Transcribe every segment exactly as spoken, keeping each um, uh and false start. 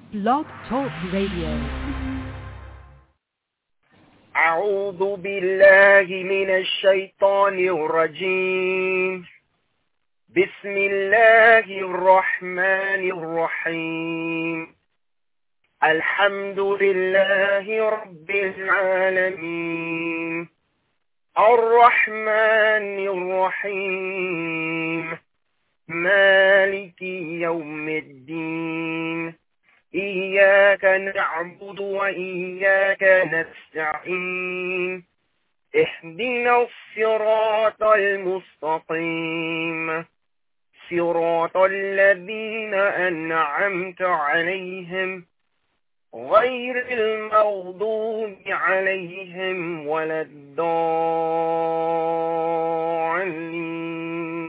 Blog Talk Radio. أعوذ بالله من الشيطان الرجيم. بسم الله الرحمن الرحيم. الحمد لله رب العالمين الرحمن الرحيم مالك يوم الدين إياك نعبد وإياك نستعين اهدنا الصراط المستقيم صراط الذين أنعمت عليهم غير المغضوب عليهم ولا الضالين.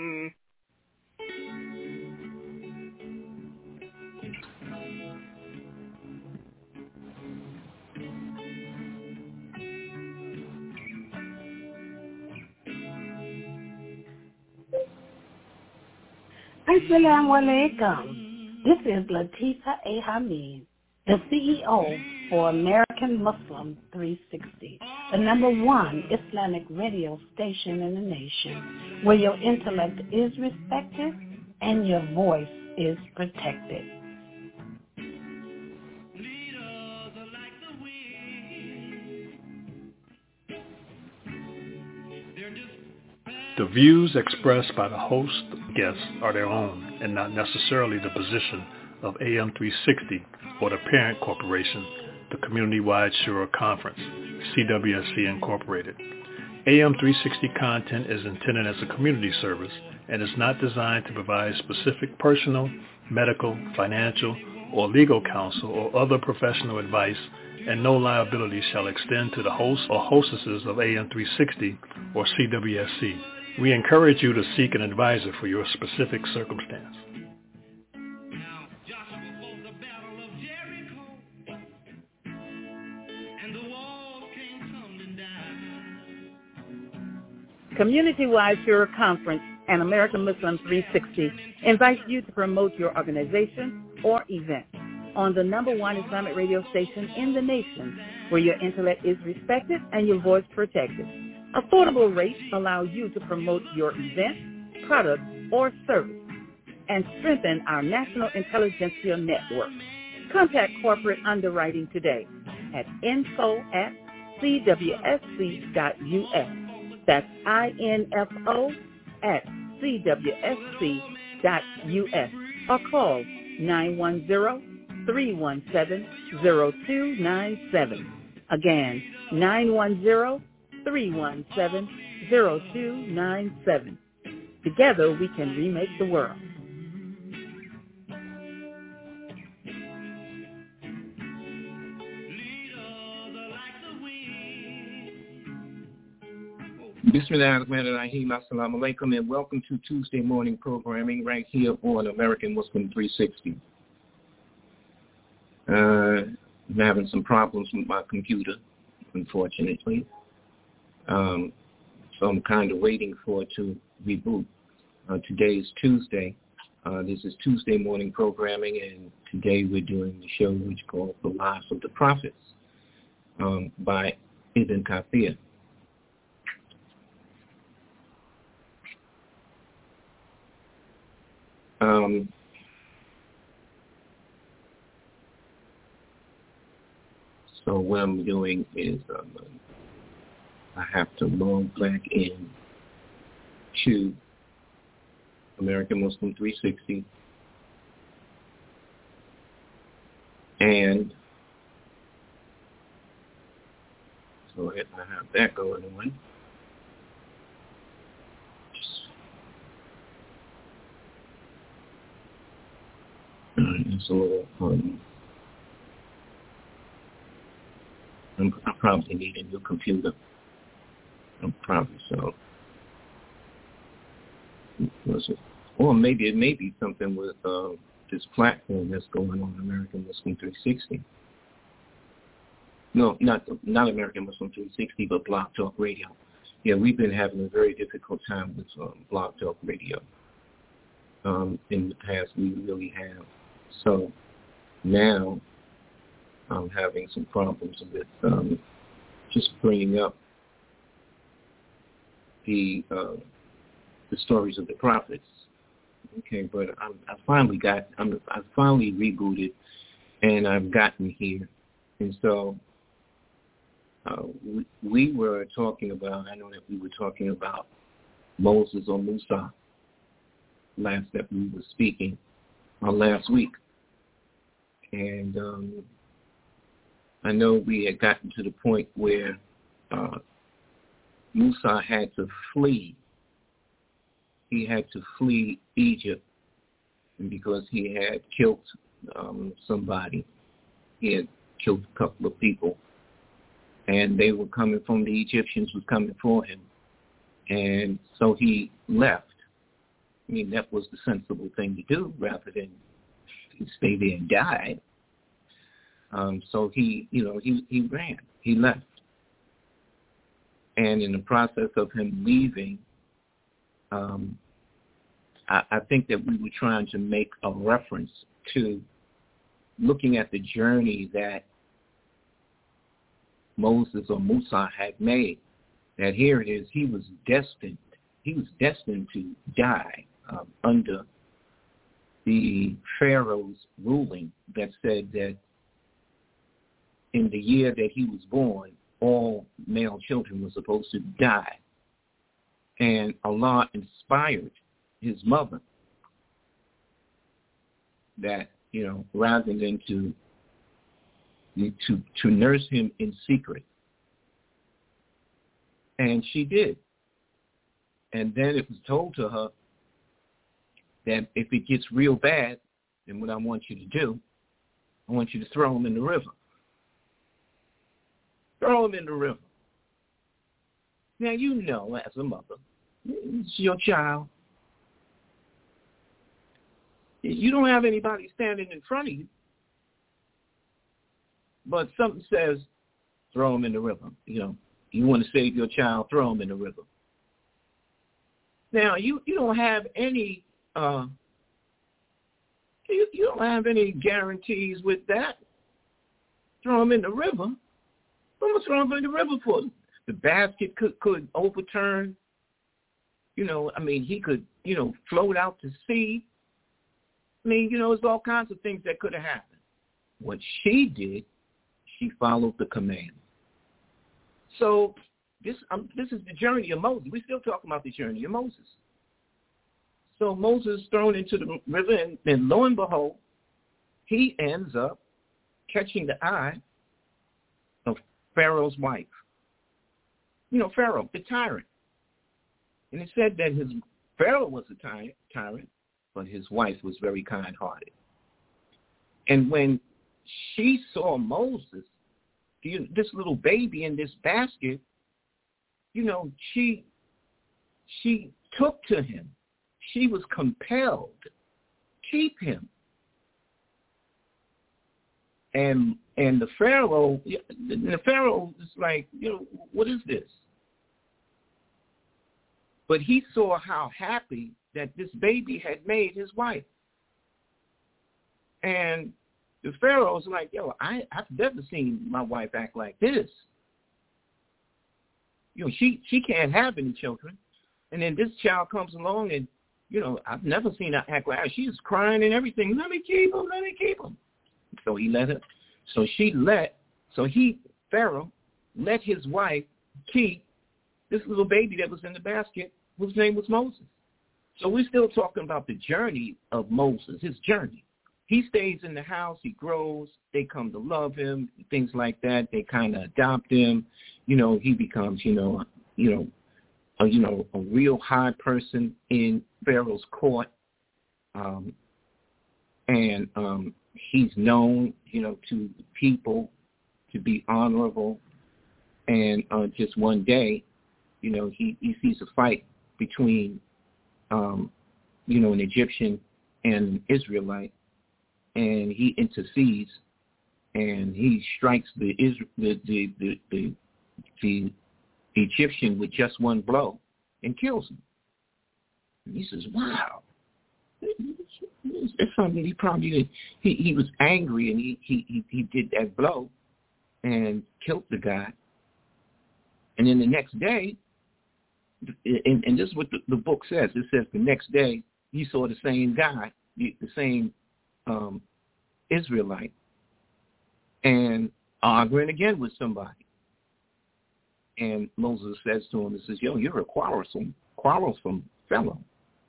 Assalamu alaikum. This is Latifa A. Hamid, the C E O for American Muslim three sixty, the number one Islamic radio station in the nation, where your intellect is respected and your voice is protected. The views expressed by the host and guests are their own and not necessarily the position of A M three sixty or the parent corporation, the Community-Wide Shura Conference, C W S C Incorporated. A M three sixty content is intended as a community service and is not designed to provide specific personal, medical, financial, or legal counsel or other professional advice, and no liability shall extend to the hosts or hostesses of A M three sixty or C W S C. We encourage you to seek an advisor for your specific circumstance. Community-Wide Shura Conference and American Muslim three sixty invites you to promote your organization or event on the number one Islamic radio station in the nation, where your intellect is respected and your voice protected. Affordable rates allow you to promote your event, product, or service and strengthen our national intelligentsia network. Contact corporate underwriting today at info at c w s c dot u s. That's I N F O at C W S C dot U S or call nine one zero, three one seven, zero two nine seven. Again, nine one zero, three one seven, zero two nine seven. Together we can remake the world. Bismillahirrahmanirrahim. Assalamu alaikum, and welcome to Tuesday morning programming right here on American Muslim three sixty. Uh, I'm having some problems with my computer, unfortunately. Um, so I'm kind of waiting for it to reboot. Uh, today is Tuesday. Uh, this is Tuesday morning programming, and today we're doing the show which is called The Lives of the Prophets um, by Ibn Kathir. Um, so what I'm doing is um, I have to log back in to American Muslim three sixty, and so I have that going on. It's a little, um, I'm, I probably need a new computer. I'm probably so. Was it? Or maybe it may be something with uh, this platform that's going on, American Muslim three sixty. No, not not American Muslim three sixty, but Blog Talk Radio. Yeah, we've been having a very difficult time with um, Blog Talk Radio. Um, in the past, we really have. So now I'm having some problems with um, just bringing up the uh, the stories of the prophets. Okay, but I'm, I finally got, I'm, I finally rebooted, and I've gotten here, and so uh, we, we were talking about. I know that we were talking about Moses or Musa last that we were speaking uh, last week, and um, I know we had gotten to the point where uh, Musa had to flee. He had to flee Egypt because he had killed um, somebody. He had killed a couple of people, and they were coming from the Egyptians was coming for him, and so he left. I mean, that was the sensible thing to do rather than stay there and die. Um, so he, you know, he, he ran. He left. And in the process of him leaving, um, I, I think that we were trying to make a reference to looking at the journey that Moses or Musa had made. That here it is, he was destined. He was destined to die um, under the Pharaoh's ruling that said that in the year that he was born, all male children were supposed to die. And Allah inspired his mother that, you know, rather than to to to nurse him in secret. And she did. And then it was told to her that if it gets real bad, then what I want you to do, I want you to throw him in the river. Throw him in the river. Now, you know, as a mother, it's your child. You don't have anybody standing in front of you. But something says, throw him in the river. You know, you want to save your child, throw him in the river. Now, you, you don't have any, uh, you, you don't have any guarantees with that. Throw him in the river. What's wrong with the river for? The basket could, could overturn. You know, I mean, he could, you know, float out to sea. I mean, you know, there's all kinds of things that could have happened. What she did, she followed the command. So this um, this is the journey of Moses. We're still talking about the journey of Moses. So Moses is thrown into the river, and, and lo and behold, he ends up catching the eye of Pharaoh's wife. You know, Pharaoh, the tyrant. And it said that his Pharaoh was a ty- tyrant, but his wife was very kind-hearted. And when she saw Moses, this little baby in this basket, you know, she she took to him. She was compelled to keep him. And and the Pharaoh, the Pharaoh is like, you know, what is this? But he saw how happy that this baby had made his wife. And the Pharaoh's like, yo, I, I've never seen my wife act like this. You know, she, she can't have any children. And then this child comes along and, you know, I've never seen her act like that. She's crying and everything. Let me keep him, let me keep him. So he let her. So she let, so he, Pharaoh, let his wife keep this little baby that was in the basket, whose name was Moses. So we're still talking about the journey of Moses, his journey. He stays in the house, he grows, they come to love him, things like that. They kind of adopt him. You know, he becomes, you know, you know, a, you know, a real high person in Pharaoh's court. Um, and um, he's known, you know, to the people to be honorable. And uh, just one day, you know, he, he sees a fight between, um, you know, an Egyptian and an Israelite. And he intercedes, and he strikes the the the the, the, the Egyptian with just one blow and kills him. And he says, "Wow, it's, it's something he probably did. He, he was angry, and he, he, he, he did that blow and killed the guy. And then the next day, and, and this is what the, the book says. It says the next day he saw the same guy, the, the same um, Israelite, and arguing again with somebody. And Moses says to him, he says, yo, you're a quarrelsome, quarrelsome fellow.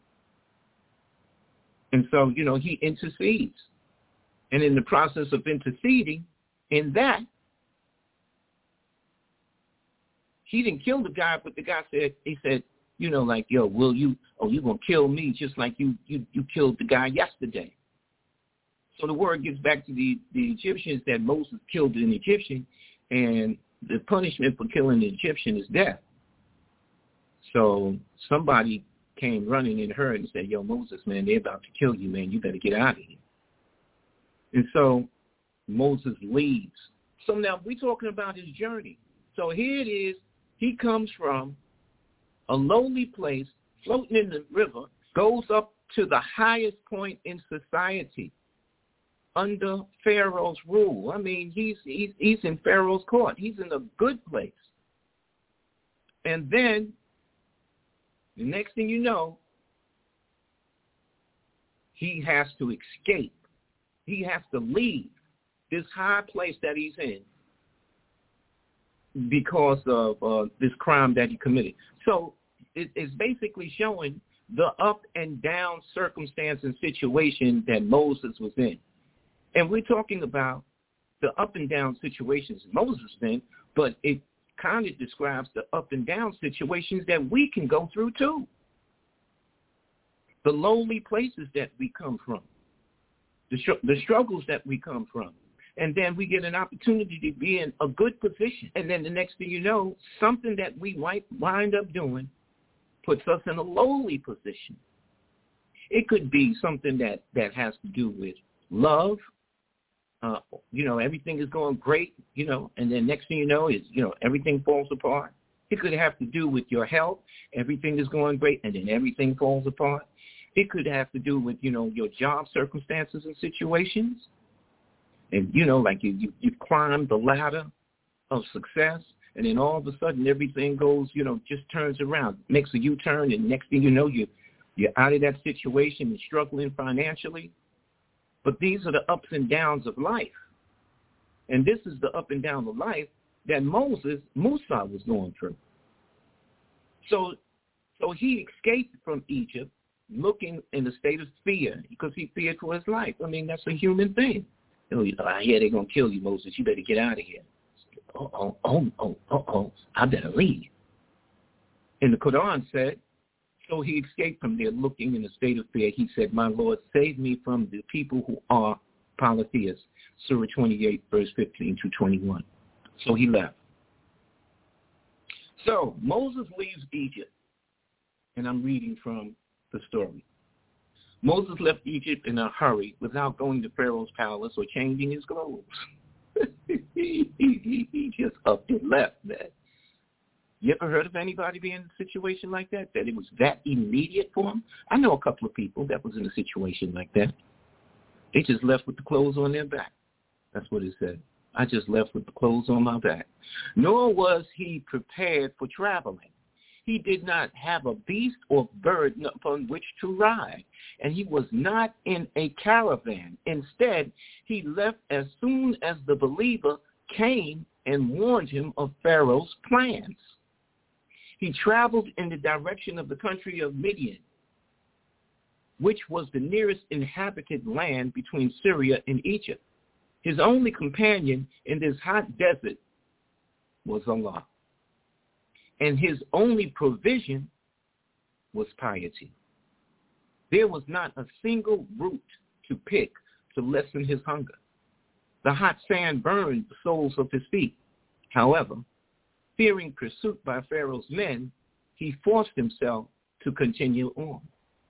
And so, you know, he intercedes. And in the process of interceding, in that, he didn't kill the guy, but the guy said, he said, you know, like, yo, will you, oh, you're going to kill me just like you, you, you killed the guy yesterday. So the word gets back to the, the Egyptians that Moses killed an Egyptian, and the punishment for killing the Egyptian is death. So somebody came running and heard and said, yo, Moses, man, they're about to kill you, man. You better get out of here. And so Moses leaves. So now we're talking about his journey. So here it is. He comes from a lowly place, floating in the river, goes up to the highest point in society under Pharaoh's rule. I mean, he's, he's he's in Pharaoh's court. He's in a good place. And then the next thing you know, he has to escape. He has to leave this high place that he's in because of uh, this crime that he committed. So it, it's basically showing the up and down circumstance and situation that Moses was in. And we're talking about the up and down situations Moses was in, but it kind of describes the up and down situations that we can go through too. The lowly places that we come from, the, sh- the struggles that we come from. And then we get an opportunity to be in a good position. And then the next thing you know, something that we might wind up doing puts us in a lowly position. It could be something that, that has to do with love. Uh, you know, everything is going great, you know, and then next thing you know is, you know, everything falls apart. It could have to do with your health. Everything is going great, and then everything falls apart. It could have to do with, you know, your job circumstances and situations. And, you know, like you, you, you've climbed the ladder of success, and then all of a sudden everything goes, you know, just turns around, makes a U-turn, and next thing you know, you, you're out of that situation and struggling financially. But these are the ups and downs of life. And this is the up and down of life that Moses, Musa, was going through. So, so he escaped from Egypt looking in a state of fear because he feared for his life. I mean, that's a human thing. You know, I hear they're going to kill you, Moses. You better get out of here. Oh, oh, oh, oh, oh, oh, I better leave. And the Quran said, so he escaped from there looking in a state of fear. He said, my Lord, save me from the people who are polytheists. Surah twenty-eight, verse fifteen to twenty-one. So he left. So Moses leaves Egypt. And I'm reading from the story. Moses left Egypt in a hurry without going to Pharaoh's palace or changing his clothes. he, he, he just up and left, man. You ever heard of anybody being in a situation like that, that it was that immediate for them? I know a couple of people that was in a situation like that. They just left with the clothes on their back. That's what it said. I just left with the clothes on my back. Nor was he prepared for traveling. He did not have a beast or bird upon which to ride, and he was not in a caravan. Instead, he left as soon as the believer came and warned him of Pharaoh's plans. He traveled in the direction of the country of Midian, which was the nearest inhabited land between Syria and Egypt. His only companion in this hot desert was Allah, and his only provision was piety. There was not a single root to pick to lessen his hunger. The hot sand burned the soles of his feet. However, fearing pursuit by Pharaoh's men, he forced himself to continue on.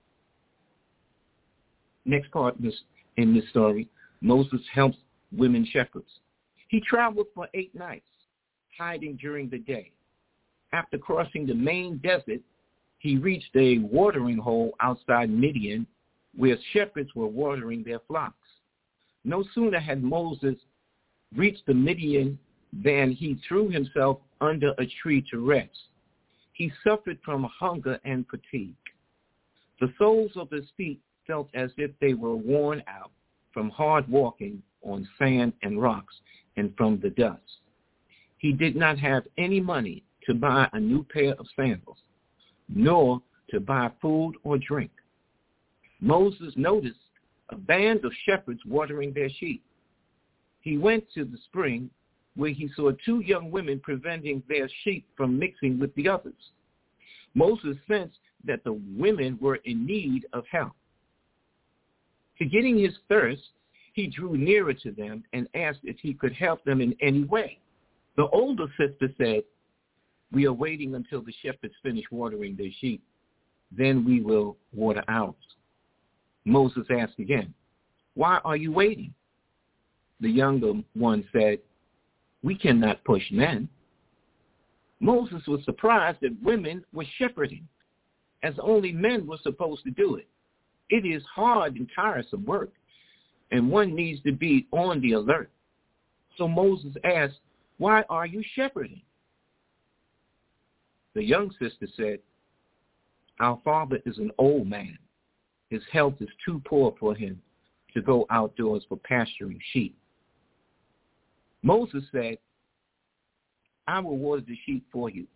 Next part in this, in this story, Moses helps women shepherds. He traveled for eight nights, hiding during the day. After crossing the main desert, he reached a watering hole outside Midian, where shepherds were watering their flocks. No sooner had Moses reached the Midian than he threw himself under a tree to rest. He suffered from hunger and fatigue. The soles of his feet felt as if they were worn out from hard walking on sand and rocks and from the dust. He did not have any money to buy a new pair of sandals, nor to buy food or drink. Moses noticed a band of shepherds watering their sheep. He went to the spring where he saw two young women preventing their sheep from mixing with the others. Moses sensed that the women were in need of help. Forgetting his thirst, he drew nearer to them and asked if he could help them in any way. The older sister said, "We are waiting until the shepherds finish watering their sheep. Then we will water ours." Moses asked again, "Why are you waiting?" The younger one said, "We cannot push men." Moses was surprised that women were shepherding, as only men were supposed to do it. It is hard and tiresome work, and one needs to be on the alert. So Moses asked, "Why are you shepherding?" The young sister said, "Our father is an old man. His health is too poor for him to go outdoors for pasturing sheep." Moses said, "I will water the sheep for you."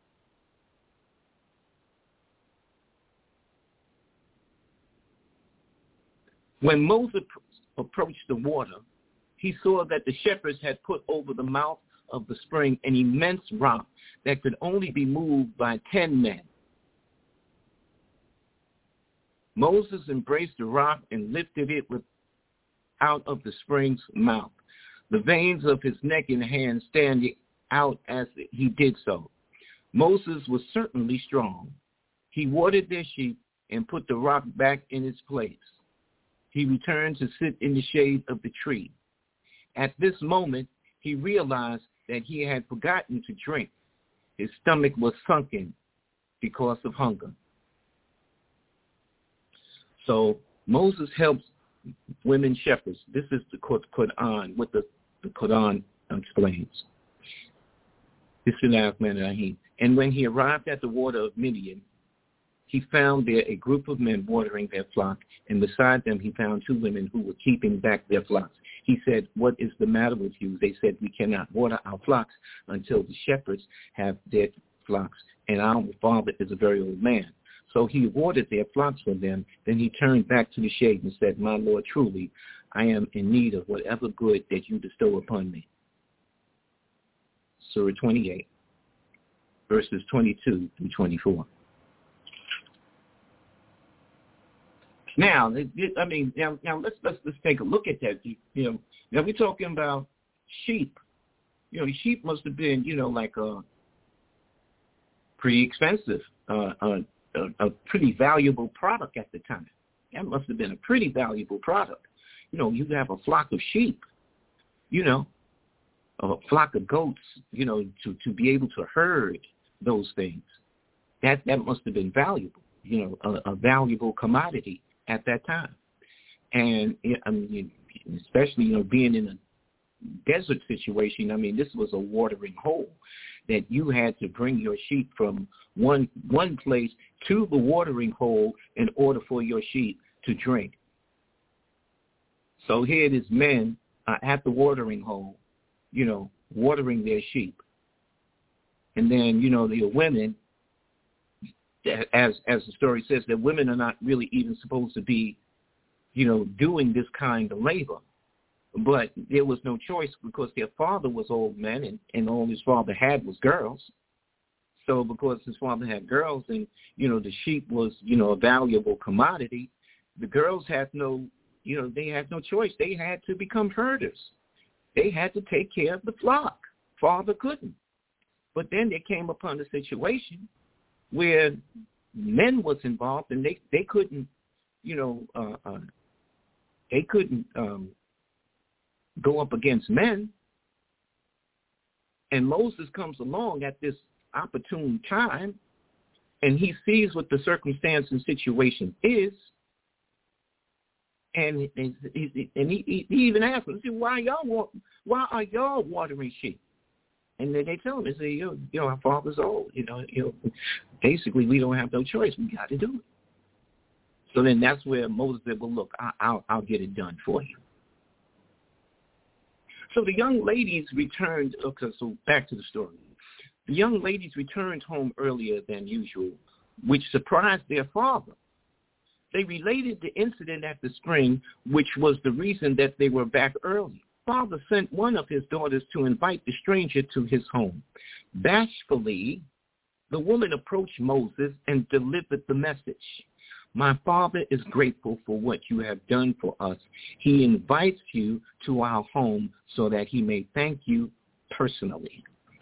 When Moses approached the water, he saw that the shepherds had put over the mouth of the spring an immense rock that could only be moved by ten men. Moses embraced the rock and lifted it with, out of the spring's mouth, the veins of his neck and hands standing out as he did so. Moses was certainly strong. He watered their sheep and put the rock back in its place. He returned to sit in the shade of the tree. At this moment, he realized that he had forgotten to drink. His stomach was sunken because of hunger. So Moses helps women shepherds. This is the Quran, what the, the Quran explains. And when he arrived at the water of Midian, he found there a group of men watering their flock, and beside them he found two women who were keeping back their flocks. He said, "What is the matter with you?" They said, "We cannot water our flocks until the shepherds have their flocks, and our father is a very old man." So he watered their flocks for them. Then he turned back to the shade and said, "My Lord, truly, I am in need of whatever good that you bestow upon me." Surah twenty-eight, verses twenty-two through twenty-four. Now, I mean, now, now let's, let's let's take a look at that. You know, now we're talking about sheep. You know, sheep must have been, you know, like a pretty expensive, uh, a, a, a pretty valuable product at the time. That must have been a pretty valuable product. You know, you have a flock of sheep, you know, a flock of goats, you know, to, to be able to herd those things. That that must have been valuable, you know, a, a valuable commodity at that time. And I mean, especially, you know, being in a desert situation, I mean, this was a watering hole that you had to bring your sheep from one one place to the watering hole in order for your sheep to drink. So here it is, men uh, at the watering hole, you know, watering their sheep. And then, you know, the women, as as the story says, that women are not really even supposed to be, you know, doing this kind of labor. But there was no choice because their father was old men, and, and all his father had was girls. So because his father had girls and, you know, the sheep was, you know, a valuable commodity, the girls had no, you know, they had no choice. They had to become herders. They had to take care of the flock. Father couldn't. But then there came upon a situation where men was involved, and they, they couldn't, you know, uh, uh, they couldn't um, go up against men. And Moses comes along at this opportune time, and he sees what the circumstance and situation is, And and, and he, he even asked them, he said, why y'all why are y'all watering sheep? And then they tell him, they say, you know, you know, our father's old. You know, you know, basically we don't have no choice. We got to do it. So then that's where Moses said, well, look, I, I'll I'll get it done for you. So the young ladies returned. Okay, so back to the story. The young ladies returned home earlier than usual, which surprised their father. They related the incident at the spring, which was the reason that they were back early. Father sent one of his daughters to invite the stranger to his home. Bashfully, the woman approached Moses and delivered the message. My father is grateful for what you have done for us. He invites you to our home so that he may thank you personally.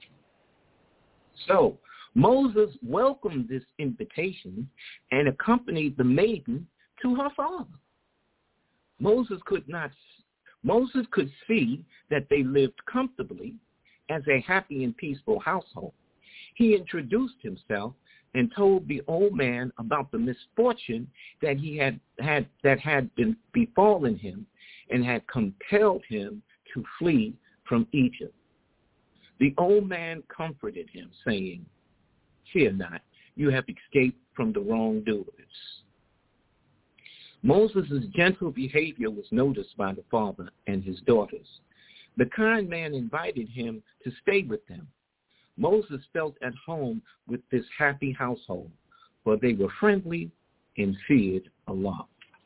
So Moses welcomed this invitation and accompanied the maiden to her father. Moses could not, Moses could see that they lived comfortably as a happy and peaceful household. He introduced himself and told the old man about the misfortune that he had had that had been befallen him and had compelled him to flee from Egypt. The old man comforted him, saying, fear not, you have escaped from the wrongdoers. Moses' gentle behavior was noticed by the father and his daughters. The kind man invited him to stay with them. Moses felt at home with this happy household, for they were friendly and feared Allah.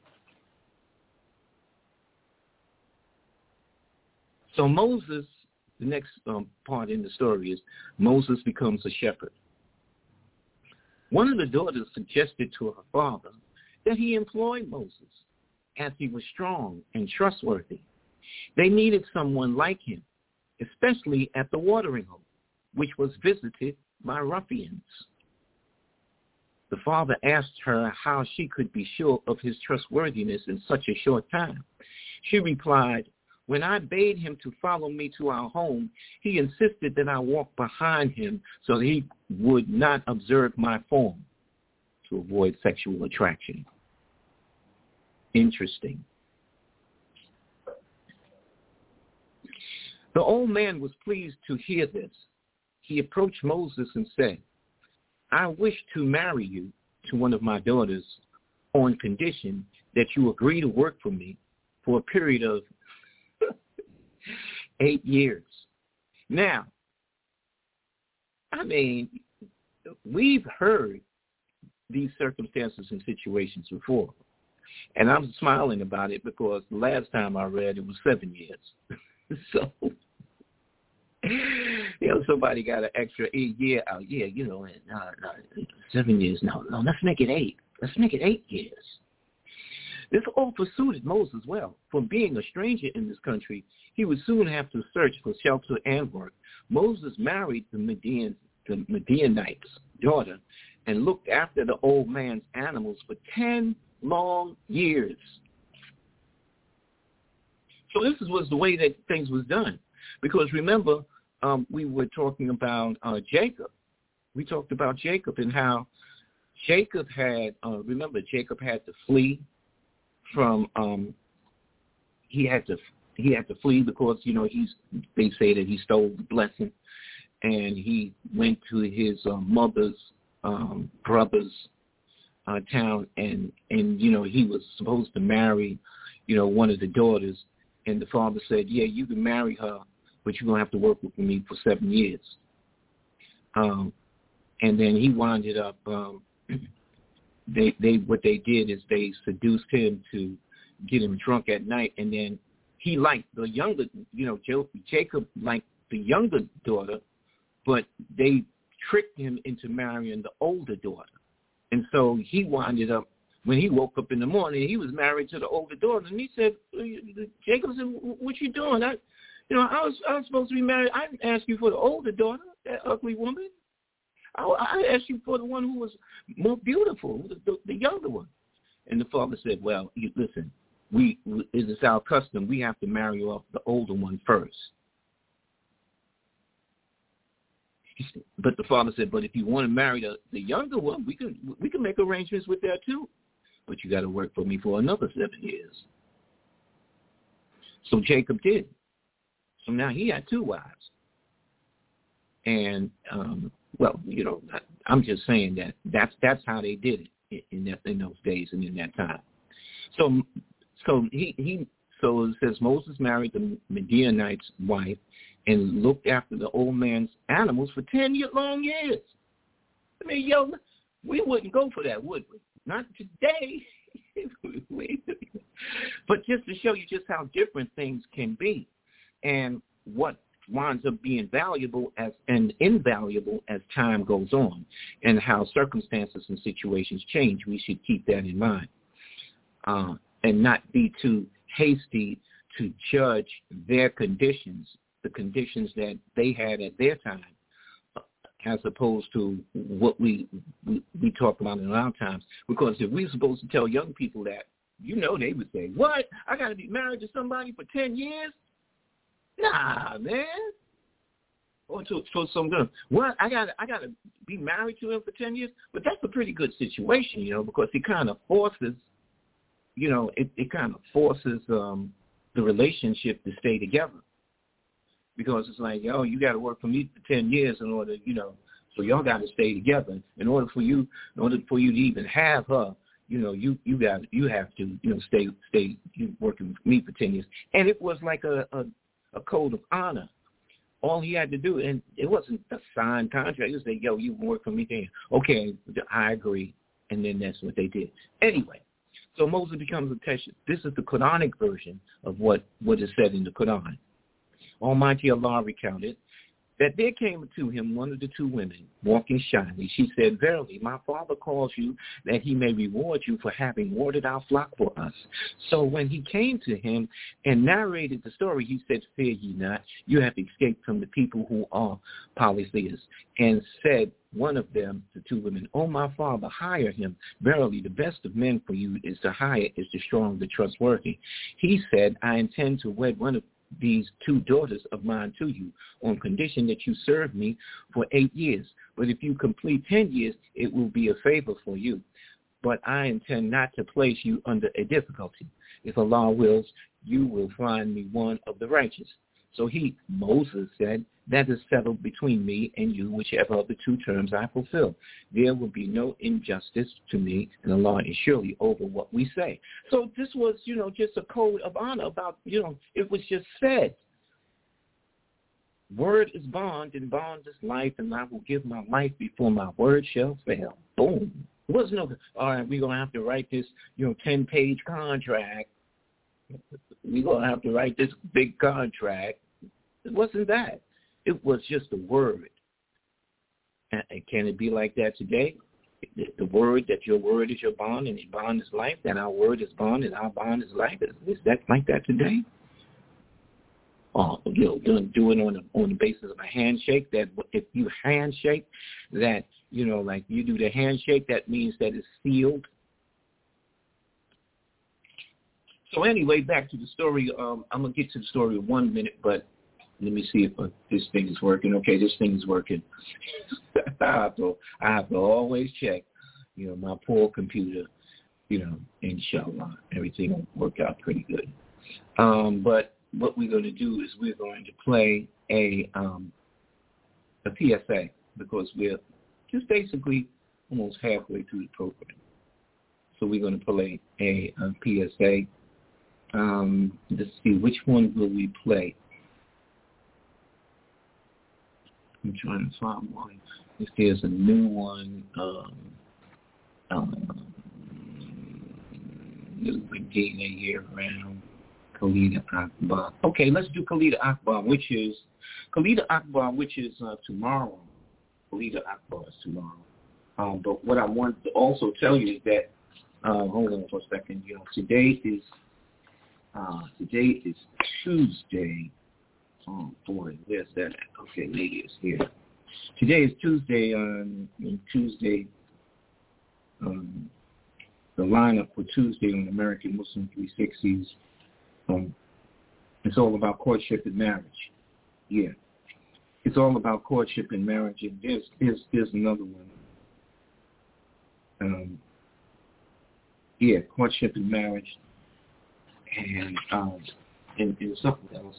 So Moses, the next um, part in the story is Moses becomes a shepherd. One of the daughters suggested to her father that he employ Moses, as he was strong and trustworthy. They needed someone like him, especially at the watering hole, which was visited by ruffians. The father asked her how she could be sure of his trustworthiness in such a short time. She replied, when I bade him to follow me to our home, he insisted that I walk behind him so that he would not observe my form to avoid sexual attraction. Interesting. The old man was pleased to hear this. He approached Moses and said, I wish to marry you to one of my daughters on condition that you agree to work for me for a period of eight years. Now, I mean, we've heard these circumstances and situations before, and I'm smiling about it because the last time I read it was seven years. So, you know, somebody got an extra eight year out. Yeah, you know, no, no, seven years. No, no, let's make it eight. Let's make it eight years. This all pursued Moses well. From being a stranger in this country, he would soon have to search for shelter and work. Moses married the Midian, the Midianite's daughter and looked after the old man's animals for ten long years. So this was the way that things was done. Because remember, um, we were talking about uh, Jacob. We talked about Jacob and how Jacob had, uh, remember, Jacob had to flee from, um, he had to he had to flee because, you know, he's, they say that he stole the blessing, and he went to his uh, mother's um, brother's uh, town, and, and, you know, he was supposed to marry, you know, one of the daughters, and the father said, yeah, you can marry her, but you're going to have to work with me for seven years. Um, and then he wound up, um, they, they, what they did is they seduced him to get him drunk at night, and then he liked the younger, you know, Jacob liked the younger daughter, but they tricked him into marrying the older daughter. And so he wound up, when he woke up in the morning, he was married to the older daughter, and he said, Jacob said, what you doing? I, you know, I was I was supposed to be married. I didn't ask you for the older daughter, that ugly woman. I, I asked you for the one who was more beautiful, the, the, the younger one. And the father said, well, you, listen, we it is our custom. We have to marry off the older one first. But the father said, but if you want to marry the, the younger one, we can we can make arrangements with that too. But you got to work for me for another seven years. So Jacob did. So now he had two wives. And, um, well, you know, I'm just saying that that's that's how they did it in that, in those days and in that time. So so he, he so it says Moses married the Midianite's wife and looked after the old man's animals for ten year, long years. I mean, yo, we wouldn't go for that, would we? Not today. But just to show you just how different things can be and what winds up being valuable as and invaluable as time goes on, and how circumstances and situations change. We should keep that in mind, uh, and not be too hasty to judge their conditions, the conditions that they had at their time, as opposed to what we, we we talk about in our times. Because if we're supposed to tell young people that, you know, they would say, "What? I got to be married to somebody for ten years? Nah, man." Or to, to some girl, what? I got I got to be married to him for ten years? But that's a pretty good situation, you know, because it kind of forces, you know, it, it kind of forces um, the relationship to stay together. Because it's like, yo, you got to work for me for ten years in order, you know, so y'all got to stay together. In order for you, in order for you to even have her, you know, you you got you have to, you know, stay stay working with me for ten years. And it was like a, a a code of honor. All he had to do, and it wasn't a signed contract. He just said, yo, you work for me then. Okay, I agree. And then that's what they did. Anyway, so Moses becomes a Teshach. This is the Quranic version of what, what is said in the Quran. Almighty Allah recounted that there came to him one of the two women walking shyly. She said, verily, my father calls you that he may reward you for having watered our flock for us. So when he came to him and narrated the story, he said, fear ye not, you have escaped from the people who are polytheists. And said one of them, the two women, oh, my father, hire him. Verily, the best of men for you is to hire, is the strong, the trustworthy. He said, I intend to wed one of these two daughters of mine to you on condition that you serve me for eight years. But if you complete ten years, it will be a favor for you. But I intend not to place you under a difficulty. If Allah wills, you will find me one of the righteous. So he, Moses, said, that is settled between me and you, whichever of the two terms I fulfill. There will be no injustice to me, and Allah is surely over what we say. So this was, you know, just a code of honor about, you know, it was just said. Word is bond, and bond is life, and I will give my life before my word shall fail. Boom. It wasn't no, all right, we're going to have to write this, you know, ten-page contract. We're going to have to write this big contract. It wasn't that. It was just a word. And can it be like that today? The word, that your word is your bond and your bond is life, that our word is bond and our bond is life. Is that like that today? Or, you know, doing, doing on the, on the basis of a handshake, that if you handshake, that, you know, like you do the handshake, that means that it's sealed. So anyway, back to the story. Um, I'm going to get to the story in one minute, but let me see if uh, this thing is working. Okay, this thing is working. I, have to, I have to always check, you know, my poor computer, you know, inshallah. Everything will work out pretty good. Um, but what we're going to do is we're going to play a, um, a P S A, because we're just basically almost halfway through the program. So we're going to play a, a P S A. Um, let's see, which one will we play? I'm trying to find one. If there's a new one, um, um, new Medina year round, Khalida Akbar. Okay, let's do Khalida Akbar, which is Khalida Akbar, which is uh, tomorrow. Khalida Akbar is tomorrow. Um, but what I want to also tell you is that, uh, hold on for a second. You know, today is uh, today is Tuesday. Oh boy, where's that at? Okay, lady is here. Today is Tuesday. Um, Tuesday. Um, the lineup for Tuesday on American Muslim three sixties. Um, it's all about courtship and marriage. Yeah, it's all about courtship and marriage. And there's there's there's another one. Um, yeah, courtship and marriage. And um, in, in something else.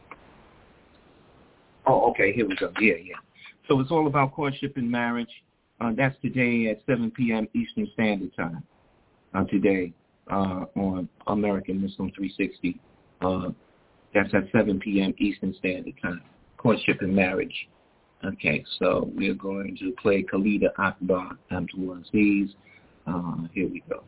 Oh, okay, here we go. Yeah, yeah. So it's all about courtship and marriage. Uh, that's today at seven p.m. Eastern Standard Time. Uh, today uh, on American Muslim three sixty. Uh, that's at seven p.m. Eastern Standard Time. Courtship and marriage. Okay, so we're going to play Khalida Akbar Abdul Aziz. Uh, here we go.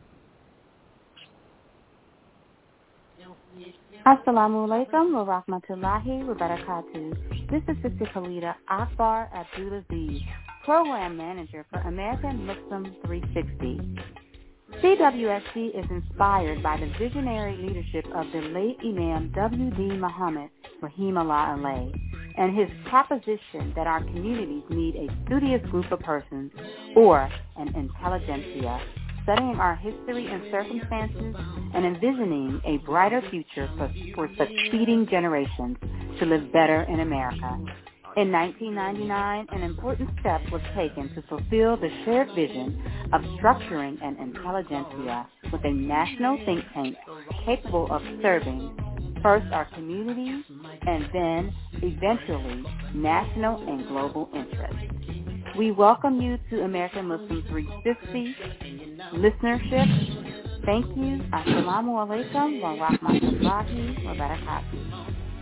Assalamu alaikum wa rahmatullahi wa barakatuh. This is Sister Khalida Akbar Abdul Aziz, Program Manager for American Muslim three sixty. C W S C is inspired by the visionary leadership of the late Imam W D Muhammad, Rahimahullah alayh, and his proposition that our communities need a studious group of persons, or an intelligentsia, studying our history and circumstances and envisioning a brighter future for, for succeeding generations to live better in America. In nineteen ninety-nine, an important step was taken to fulfill the shared vision of structuring an intelligentsia with a national think tank capable of serving first our communities and then, eventually, national and global interests. We welcome you to American Muslim three sixty listenership. Thank you. Assalamu alaikum wa rahmatullahi wa barakatuh.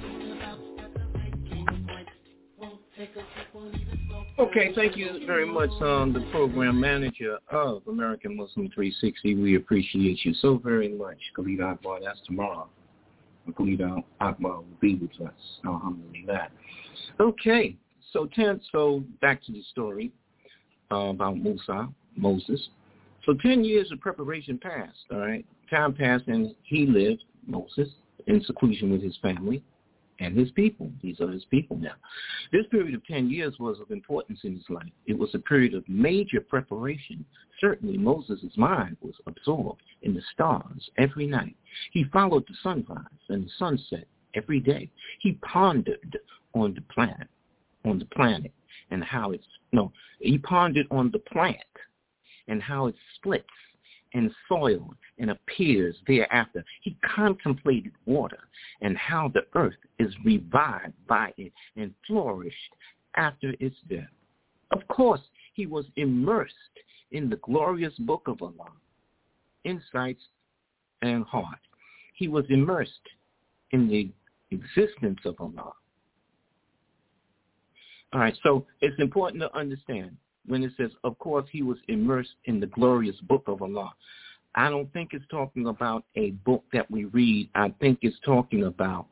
Okay, thank you very much, um, the program manager of American Muslim three sixty. We appreciate you so very much, Khalida Akbar. That's tomorrow. Khalida Akbar will be with us. Alhamdulillah. Okay, so ten. So back to the story uh, about Musa, Moses. So ten years of preparation passed. All right, time passed, and he lived, Moses, in seclusion with his family and his people. These are his people now. This period of ten years was of importance in his life. It was a period of major preparation. Certainly, Moses' mind was absorbed in the stars every night. He followed the sunrise and the sunset every day. He pondered on the planet, on the planet, and how it's, no, he pondered on the plant and how it splits and soil and appears thereafter. He contemplated water and how the earth is revived by it and flourished after its death. Of course, he was immersed in the glorious book of Allah, insights and heart. He was immersed in the existence of Allah. All right, so it's important to understand when it says, of course, he was immersed in the glorious book of Allah. I don't think it's talking about a book that we read. I think it's talking about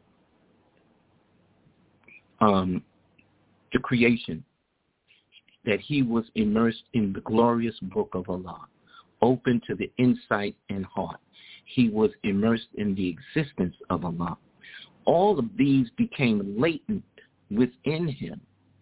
um, the creation, that he was immersed in the glorious book of Allah, open to the insight and heart. He was immersed in the existence of Allah. All of these became latent within him.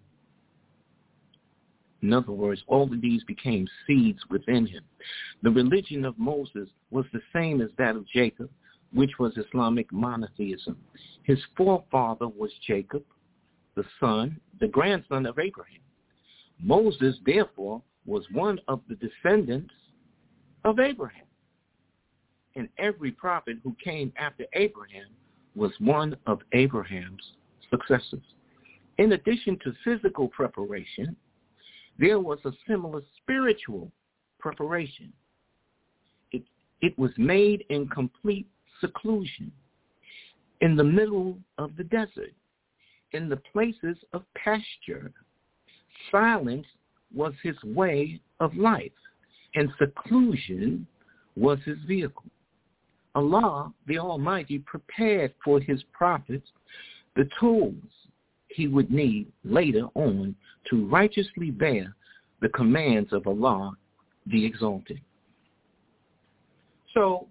In other words, all of these became seeds within him. The religion of Moses was the same as that of Jacob, which was Islamic monotheism. His forefather was Jacob, the son, the grandson of Abraham. Moses, therefore, was one of the descendants of Abraham. And every prophet who came after Abraham was one of Abraham's successors. In addition to physical preparation, there was a similar spiritual preparation. It, it was made in complete seclusion, in the middle of the desert, in the places of pasture. Silence was his way of life, and seclusion was his vehicle. Allah, the Almighty, prepared for his prophets the tools he would need later on to righteously bear the commands of Allah, the Exalted. So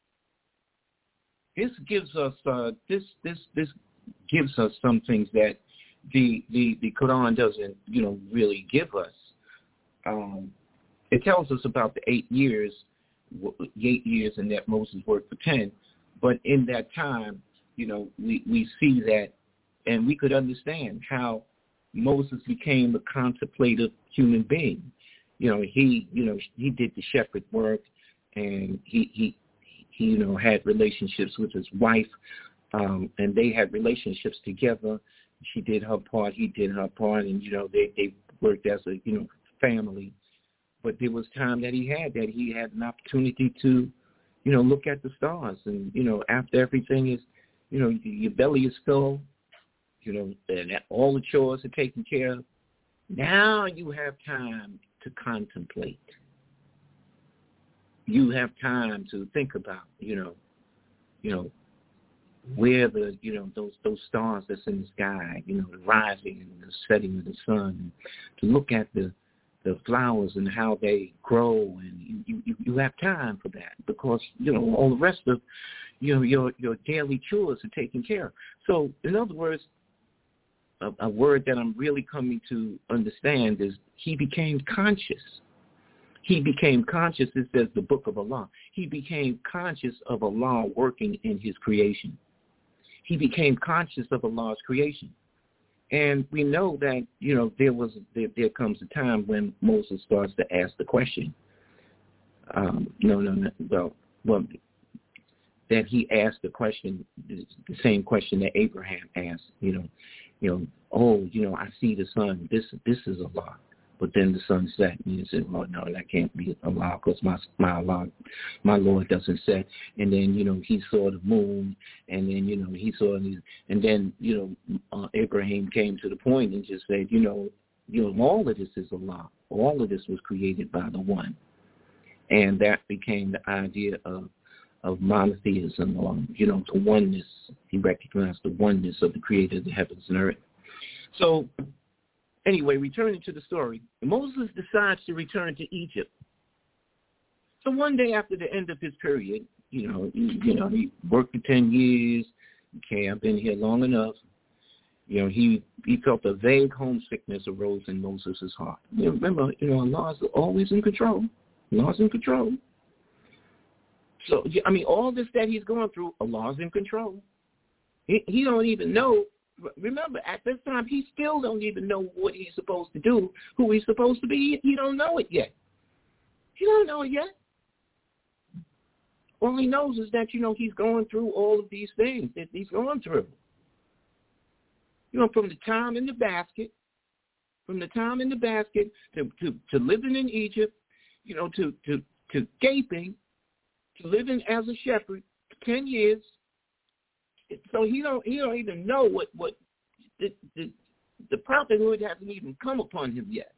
this gives us uh, this this this gives us some things that the the the Quran doesn't you know really give us. Um, it tells us about the eight years, eight years, and that Moses worked for ten. But in that time, you know, we we see that. And we could understand how Moses became a contemplative human being. You know, he, you know, he did the shepherd work, and he, he, he, you know, had relationships with his wife, um, and they had relationships together. She did her part, he did her part, and, you know, they, they worked as a, you know, family. But there was time that he had, that he had an opportunity to, you know, look at the stars. And, you know, after everything is, you know, your belly is full, you know, and all the chores are taken care of, now you have time to contemplate. You have time to think about, you know, you know, where the, you know, those those stars that's in the sky, you know, the rising and the setting of the sun, to look at the the flowers and how they grow, and you, you, you have time for that because, you know, all the rest of, you know, your, your daily chores are taken care of. So, in other words, a, a word that I'm really coming to understand is he became conscious. He became conscious, it says the book of Allah. He became conscious of Allah working in his creation. He became conscious of Allah's creation. And we know that, you know, there was there, there comes a time when Moses starts to ask the question. Um, no, no, no, well, well, that he asked the question, the same question that Abraham asked, you know, you know, oh, you know, I see the sun. This this is Allah. But then the sun set, and he said, "Oh no, that can't be Allah, because my my Allah, my Lord doesn't set." And then, you know, he saw the moon, and then, you know, he saw these, and then, you know, uh, Abraham came to the point and just said, you know, you know, all of this is Allah. All of this was created by the One, and that became the idea of of monotheism, or, you know, the oneness. He recognized the oneness of the Creator of the heavens and earth. So, anyway, returning to the story, Moses decides to return to Egypt. So one day after the end of his period, you know, he, you know, he worked for ten years. Okay, I've been here long enough. You know, he, he felt a vague homesickness arose in Moses' heart. You know, remember, you know, Allah's always in control. Allah's in control. So, I mean, all this that he's going through, Allah's in control. He, he don't even know. Remember, at this time, he still don't even know what he's supposed to do, who he's supposed to be. He don't know it yet. He don't know it yet. All he knows is that, you know, he's going through all of these things that he's going through. You know, from the time in the basket, from the time in the basket to, to, to living in Egypt, you know, to, to, to gaping, to living as a shepherd for ten years. So he don't he don't even know what, what the, the the prophethood hasn't even come upon him yet.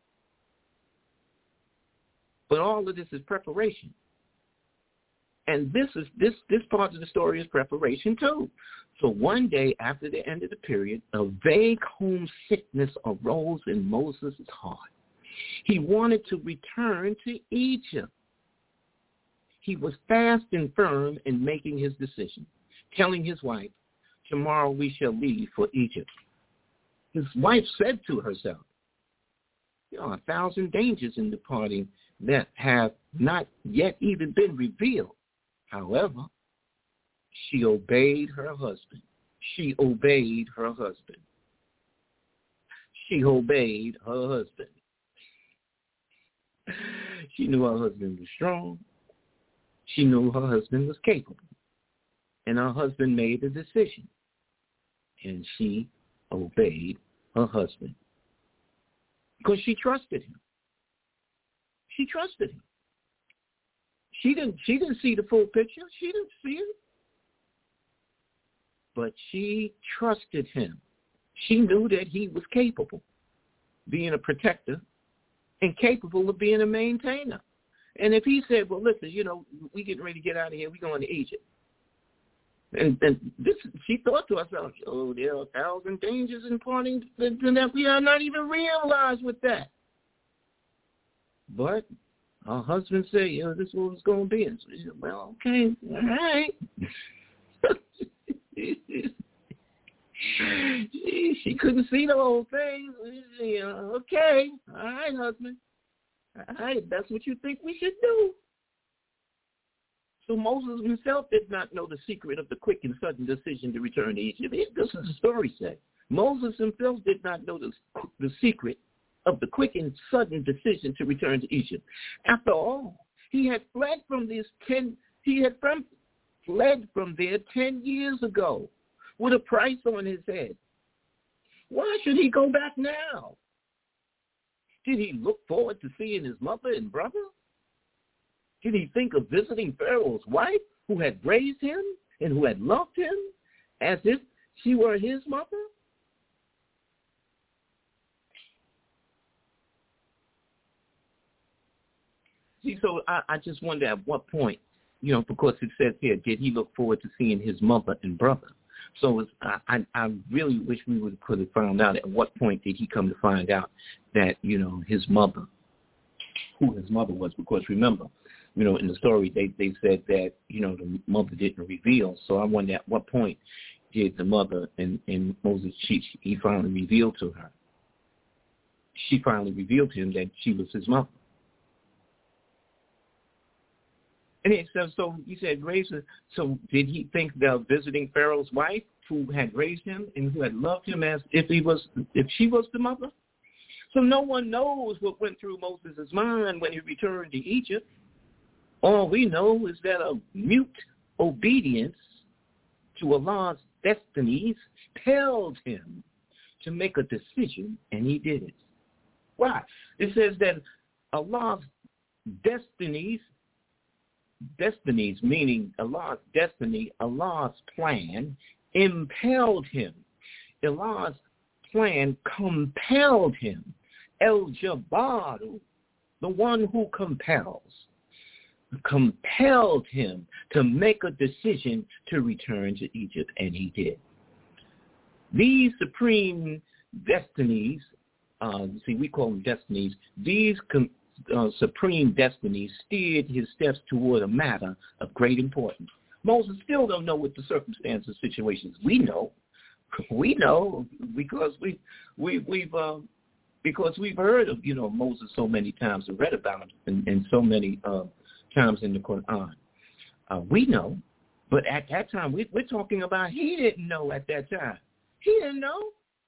But all of this is preparation. And this is this this part of the story is preparation too. So one day after the end of the period, a vague homesickness arose in Moses' heart. He wanted to return to Egypt. He was fast and firm in making his decision, telling his wife, "Tomorrow we shall leave for Egypt." His wife said to herself, "There are a thousand dangers in departing that have not yet even been revealed." However, she obeyed her husband. She obeyed her husband. She obeyed her husband. She knew her husband was strong. She knew her husband was capable. And her husband made a decision. And she obeyed her husband. Because she trusted him. She trusted him. She didn't she didn't see the full picture. She didn't see it. But she trusted him. She knew that he was capable, being a protector, and capable of being a maintainer. And if he said, "Well, listen, you know, we getting ready to get out of here. We're going to Egypt." And, and this, she thought to herself, "Oh, there are a thousand dangers in parting that we are not even realized with that." But her husband said, "You know, this is what it's going to be." And so she said, "Well, okay, all right." she, she couldn't see the whole thing. You know, okay, all right, husband. All right, that's what you think we should do. So Moses himself did not know the secret of the quick and sudden decision to return to Egypt. This is the story said. Moses himself did not know the, the secret of the quick and sudden decision to return to Egypt. After all, he had fled from this ten. He had from, fled from there ten years ago, with a price on his head. Why should he go back now? Did he look forward to seeing his mother and brother? Did he think of visiting Pharaoh's wife, who had raised him and who had loved him as if she were his mother? See, so I, I just wonder at what point, you know, because it says here, did he look forward to seeing his mother and brother? So it's, I, I, I really wish we would could have found out at what point did he come to find out that, you know, his mother, who his mother was. Because remember, you know, in the story, they, they said that, you know, the mother didn't reveal. So I wonder at what point did the mother and, and Moses, she, he finally revealed to her. She finally revealed to him that she was his mother. And it says, so he said, raised her. So did he think that visiting Pharaoh's wife, who had raised him and who had loved him as if he was, if she was the mother? So no one knows what went through Moses' mind when he returned to Egypt. All we know is that a mute obedience to Allah's destinies compelled him to make a decision, and he did it. Why? It says that Allah's destinies, destinies meaning Allah's destiny, Allah's plan, impelled him. Allah's plan compelled him. El-Jabbaru, the one who compels, compelled him to make a decision to return to Egypt, and he did. These supreme destinies, uh, see, we call them destinies, these com- uh, supreme destinies steered his steps toward a matter of great importance. Moses still don't know what the circumstances, situations. We know. We know because we, we, we've... Uh, Because we've heard of, you know, Moses so many times and read about him and, and so many uh, times in the Quran. Uh, we know, but at that time, we, we're talking about he didn't know at that time. He didn't know.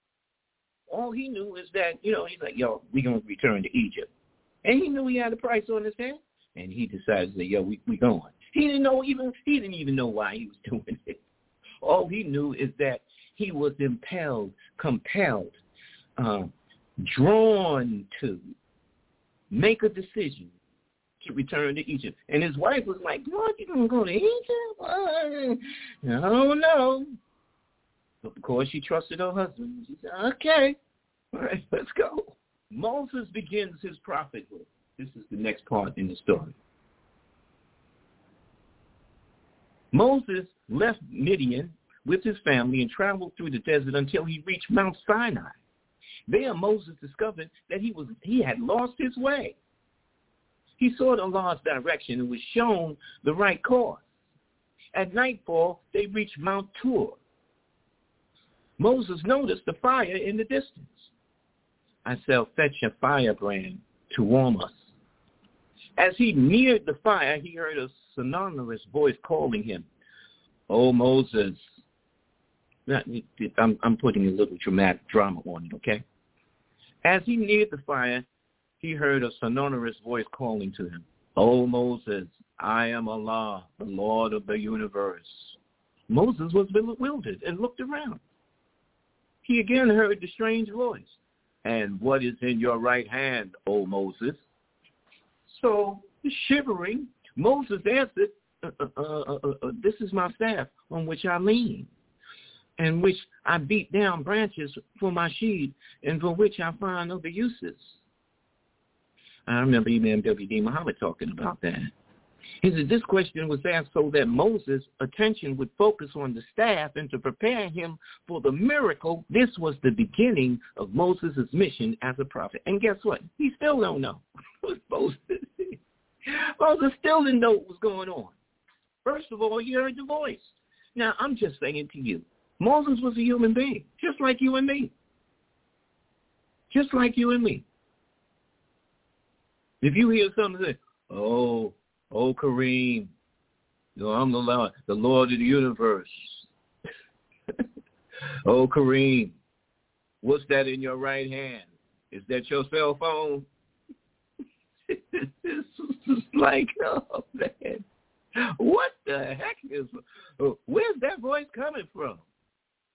All he knew is that, you know, he's like, yo, we're going to return to Egypt. And he knew he had a price on his head, and he decided to say, yo, we we going. He didn't know even, he didn't even know why he was doing it. All he knew is that he was impelled, compelled, uh, drawn to make a decision to return to Egypt. And his wife was like, what, you going to go to Egypt? Uh, I don't know. But because she trusted her husband, she said, okay, all right, let's go. Moses begins his prophethood. This is the next part in the story. Moses left Midian with his family and traveled through the desert until he reached Mount Sinai. There Moses discovered that he was he had lost his way. He sought Allah's direction and was shown the right course. At nightfall, they reached Mount Tur. Moses noticed the fire in the distance. I shall fetch a firebrand to warm us. As he neared the fire, he heard a sonorous voice calling him, "Oh, Moses." I'm, I'm putting a little dramatic drama on it, okay? As he neared the fire, he heard a sonorous voice calling to him, "Oh, Moses, I am Allah, the Lord of the universe." Moses was bewildered and looked around. He again heard the strange voice, "And what is in your right hand, O Moses?" So, shivering, Moses answered, uh, uh, uh, uh, uh, "This is my staff on which I lean, and which I beat down branches for my sheep, and for which I find other uses." I remember Imam W D Muhammad talking about that. He said this question was asked so that Moses' attention would focus on the staff and to prepare him for the miracle. This was the beginning of Moses' mission as a prophet. And guess what? He still don't know. Moses, Moses still didn't know what was going on. First of all, he heard the voice. Now, I'm just saying to you, Moses was a human being, just like you and me. Just like you and me. If you hear something say, oh, oh, Kareem, you know, I'm the Lord, the Lord of the universe. Oh, Kareem, what's that in your right hand? Is that your cell phone? It's just like, oh, man. What the heck is, where's that voice coming from?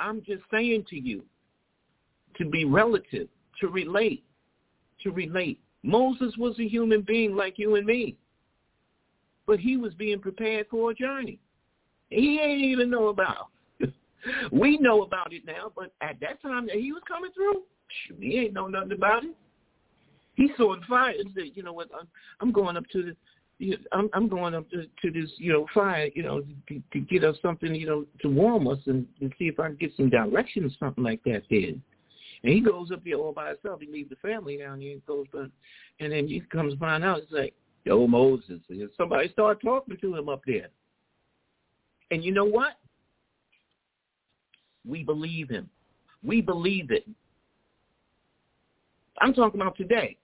I'm just saying to you, to be relative, to relate, to relate. Moses was a human being like you and me, but he was being prepared for a journey. He ain't even know about it. We know about it now, but at that time that he was coming through, he ain't know nothing about it. He saw the fire and said, you know what, I'm, I'm going up to the, I'm, I'm going up to, to this, you know, fire, you know, to, to get us something, you know, to warm us and, and see if I can get some direction or something like that there. And he goes up there all by himself. He leaves the family down here and goes, but, and then he comes find out, it's like, yo, Moses. And somebody started talking to him up there. And you know what? We believe him. We believe it. I'm talking about today.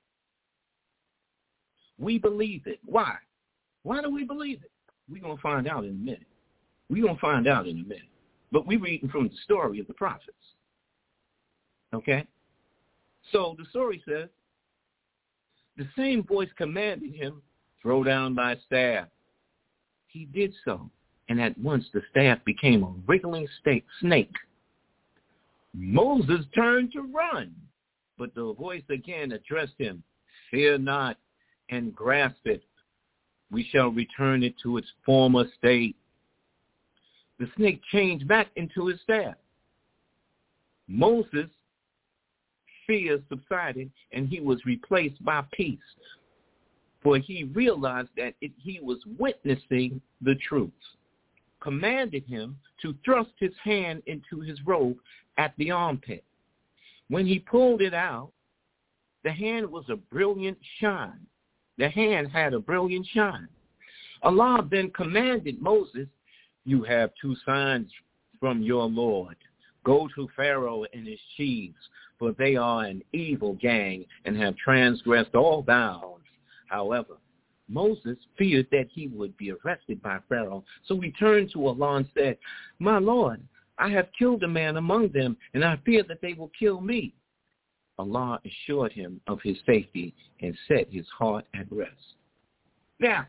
We believe it. Why? Why do we believe it? We're going to find out in a minute. We're going to find out in a minute. But we're reading from the story of the prophets. Okay? So the story says, the same voice commanded him, throw down thy staff. He did so, and at once the staff became a wriggling snake. Moses turned to run, but the voice again addressed him, fear not, and grasp it. We shall return it to its former state. The snake changed back into his staff. Moses' fear subsided, and he was replaced by peace, for he realized that it, he was witnessing the truth. Commanded him to thrust his hand into his robe at the armpit. When he pulled it out, the hand was a brilliant shine. The hand had a brilliant shine. Allah then commanded Moses, you have two signs from your Lord. Go to Pharaoh and his chiefs, for they are an evil gang and have transgressed all bounds. However, Moses feared that he would be arrested by Pharaoh, so he turned to Allah and said, my Lord, I have killed a man among them, and I fear that they will kill me. Allah assured him of his safety and set his heart at rest. Now,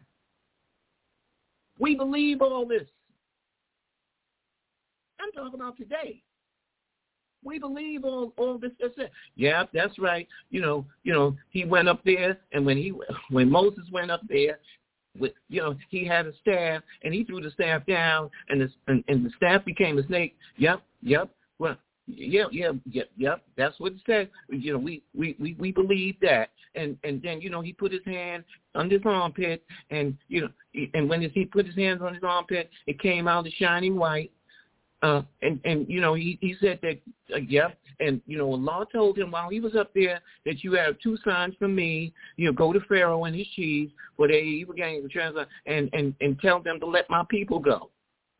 we believe all this. I'm talking about today. We believe all, all this. That's it. Yeah, that's right. You know, you know, he went up there, and when he when Moses went up there, with you know, he had a staff, and he threw the staff down, and the and, and the staff became a snake. Yep, yep. Well, yeah, yeah, yeah, yep. That's what it says. You know, we we, we, we believe that, and and then you know, he put his hand under his armpit, and you know, and when he put his hands on his armpit, it came out as shining white. Uh, and, and, you know, he, he said that, uh, yep, and, you know, Allah told him while he was up there that you have two signs from me, you know, go to Pharaoh and his chiefs, for they evil gang and, and, and tell them to let my people go.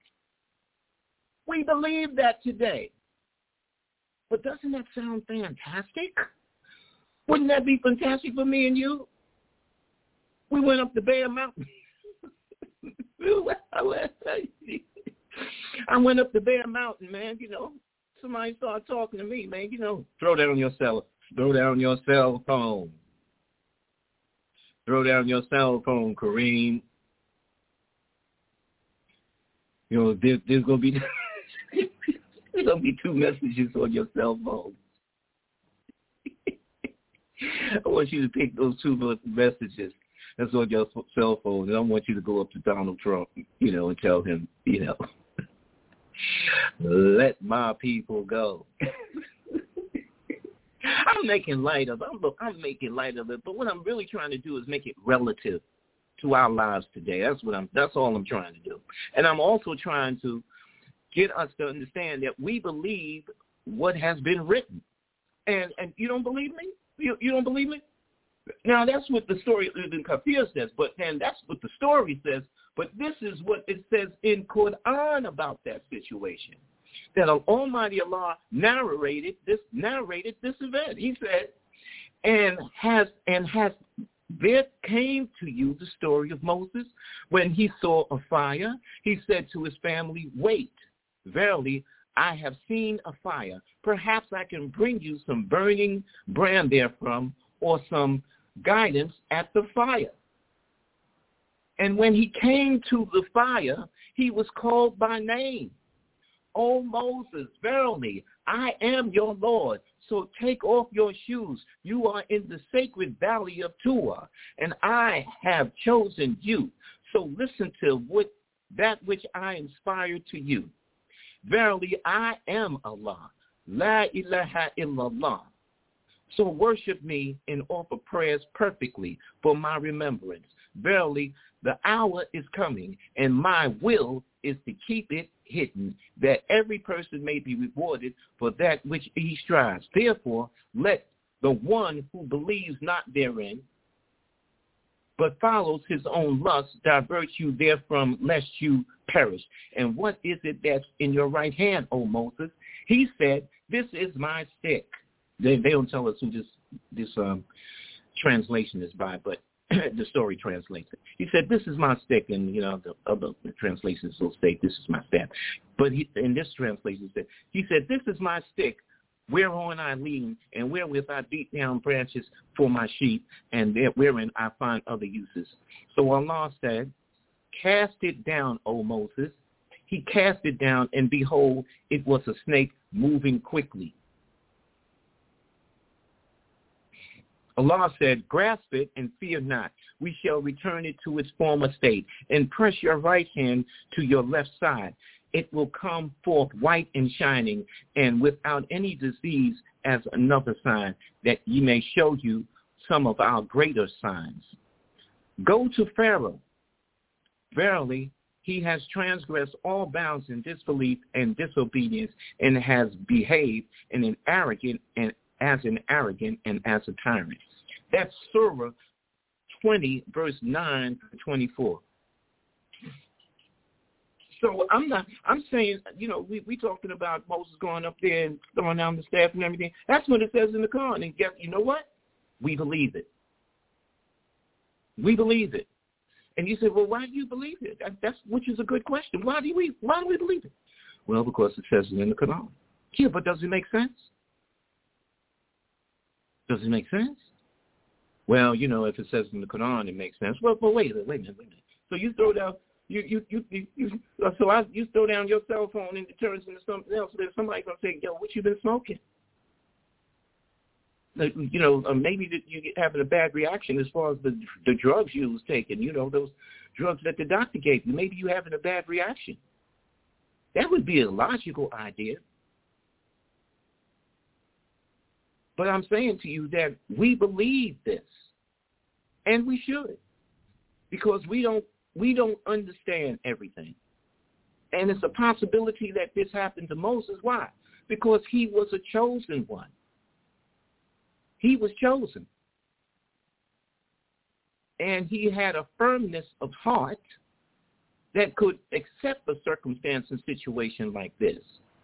We believe that today. But doesn't that sound fantastic? Wouldn't that be fantastic for me and you? We went up the Bear Mountain. I went up the Bear Mountain, man, you know. Somebody started talking to me, man, you know. Throw down your cell, throw down your cell phone. Throw down your cell phone, Kareem. You know, there, there's going to be there's going to be two messages on your cell phone. I want you to take those two messages that's on your cell phone, and I want you to go up to Donald Trump, you know, and tell him, you know, let my people go. I'm making light of it. I'm, look, I'm making light of it, but what I'm really trying to do is make it relative to our lives today. That's what I'm. That's all I'm trying to do, and I'm also trying to get us to understand that we believe what has been written. And and you don't believe me? You you don't believe me? Now that's what the story in Kafir says, but then that's what the story says. But this is what it says in Quran about that situation. That Almighty Allah narrated this narrated this event. He said, and has and has there came to you the story of Moses when he saw a fire. He said to his family, wait, verily, I have seen a fire. Perhaps I can bring you some burning brand therefrom, or some guidance at the fire. And when he came to the fire, he was called by name. O Moses, verily, I am your Lord. So take off your shoes. You are in the sacred valley of Tua, and I have chosen you. So listen to what that which I inspired to you. Verily, I am Allah. La ilaha illallah. So worship me and offer prayers perfectly for my remembrance. Verily, the hour is coming, and my will is to keep it hidden, that every person may be rewarded for that which he strives. Therefore, let the one who believes not therein, but follows his own lust, divert you therefrom, lest you perish. And what is it that's in your right hand, O Moses? He said, this is my stick. They, they don't tell us who this, this um, translation is by, but the story translates it. He said, this is my stick, and, you know, the other translations will state, this is my staff. But he, in this translation, said, he said, this is my stick, whereon I lean, and wherewith I beat down branches for my sheep, and there, wherein I find other uses. So Allah said, cast it down, O Moses. He cast it down, and behold, it was a snake moving quickly. Allah said, grasp it and fear not. We shall return it to its former state, and press your right hand to your left side. It will come forth white and shining, and without any disease, as another sign, that ye may show you some of our greater signs. Go to Pharaoh. Verily, he has transgressed all bounds in disbelief and disobedience, and has behaved in an arrogant and as an arrogant and as a tyrant. That's Surah twenty, verse nine to twenty-four. So I'm not, I'm saying, you know, we we talking about Moses going up there and throwing down the staff and everything. That's what it says in the Quran. And guess, you know what? We believe it. We believe it. And you say, well, why do you believe it? That, that's, which is a good question. Why do we, why do we believe it? Well, because it says it in the Quran. Yeah, but does it make sense? Does it make sense? Well, you know, if it says in the Quran, it makes sense. Well, but wait a minute, wait a minute, wait a minute. So you throw down, you you you you, you so I, you throw down your cell phone and it turns into something else. There's somebody gonna say, yo, what you been smoking? Like, you know, uh, maybe that you get having a bad reaction as far as the the drugs you was taking. You know, those drugs that the doctor gave you. Maybe you having a bad reaction. That would be a logical idea. But I'm saying to you that we believe this, and we should, because we don't we don't understand everything. And it's a possibility that this happened to Moses. Why? Because he was a chosen one. He was chosen. And he had a firmness of heart that could accept a circumstance and situation like this.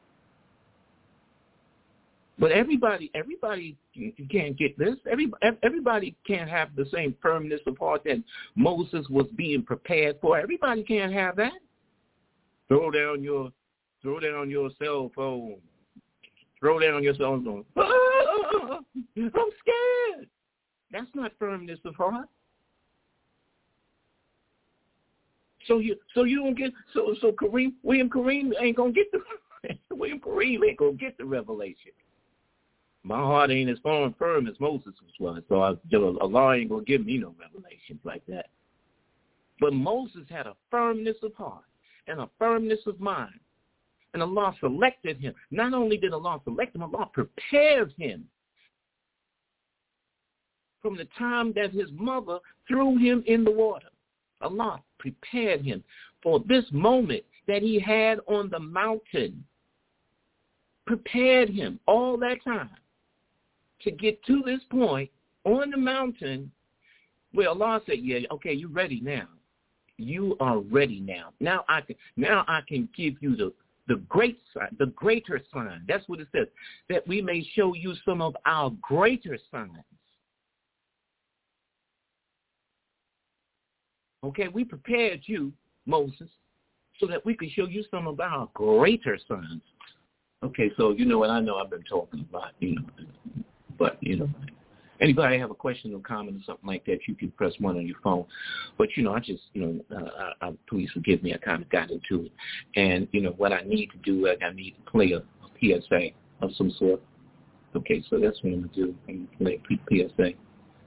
But everybody, everybody can't get this. Everybody, everybody can't have the same firmness of heart that Moses was being prepared for. Everybody can't have that. Throw down your, throw down your cell phone. Throw down your cell phone. Ah, I'm scared. That's not firmness of heart. So you, so you don't get, so so Kareem, William Kareem ain't gonna get the William Kareem ain't gonna get the revelation. My heart ain't as firm, firm as Moses was, so I, Allah ain't going to give me no revelations like that. But Moses had a firmness of heart and a firmness of mind, and Allah selected him. Not only did Allah select him, Allah prepared him from the time that his mother threw him in the water. Allah prepared him for this moment that he had on the mountain. Prepared him all that time to get to this point on the mountain where Allah said, yeah, okay, you're ready now. You are ready now. Now I can now I can give you the, the great sign, the greater sign. That's what it says, that we may show you some of our greater signs. Okay, we prepared you, Moses, so that we could show you some of our greater signs. Okay, so you know what, I know I've been talking about, you know, but, you know, Anybody have a question or comment or something like that, you can press one on your phone. But, you know, I just, you know, uh, I, I, please forgive me, I kind of got into it. And, you know, what I need to do, like I need to play a, a P S A of some sort. Okay, so that's what I'm going to do. I'm going to play a P S A.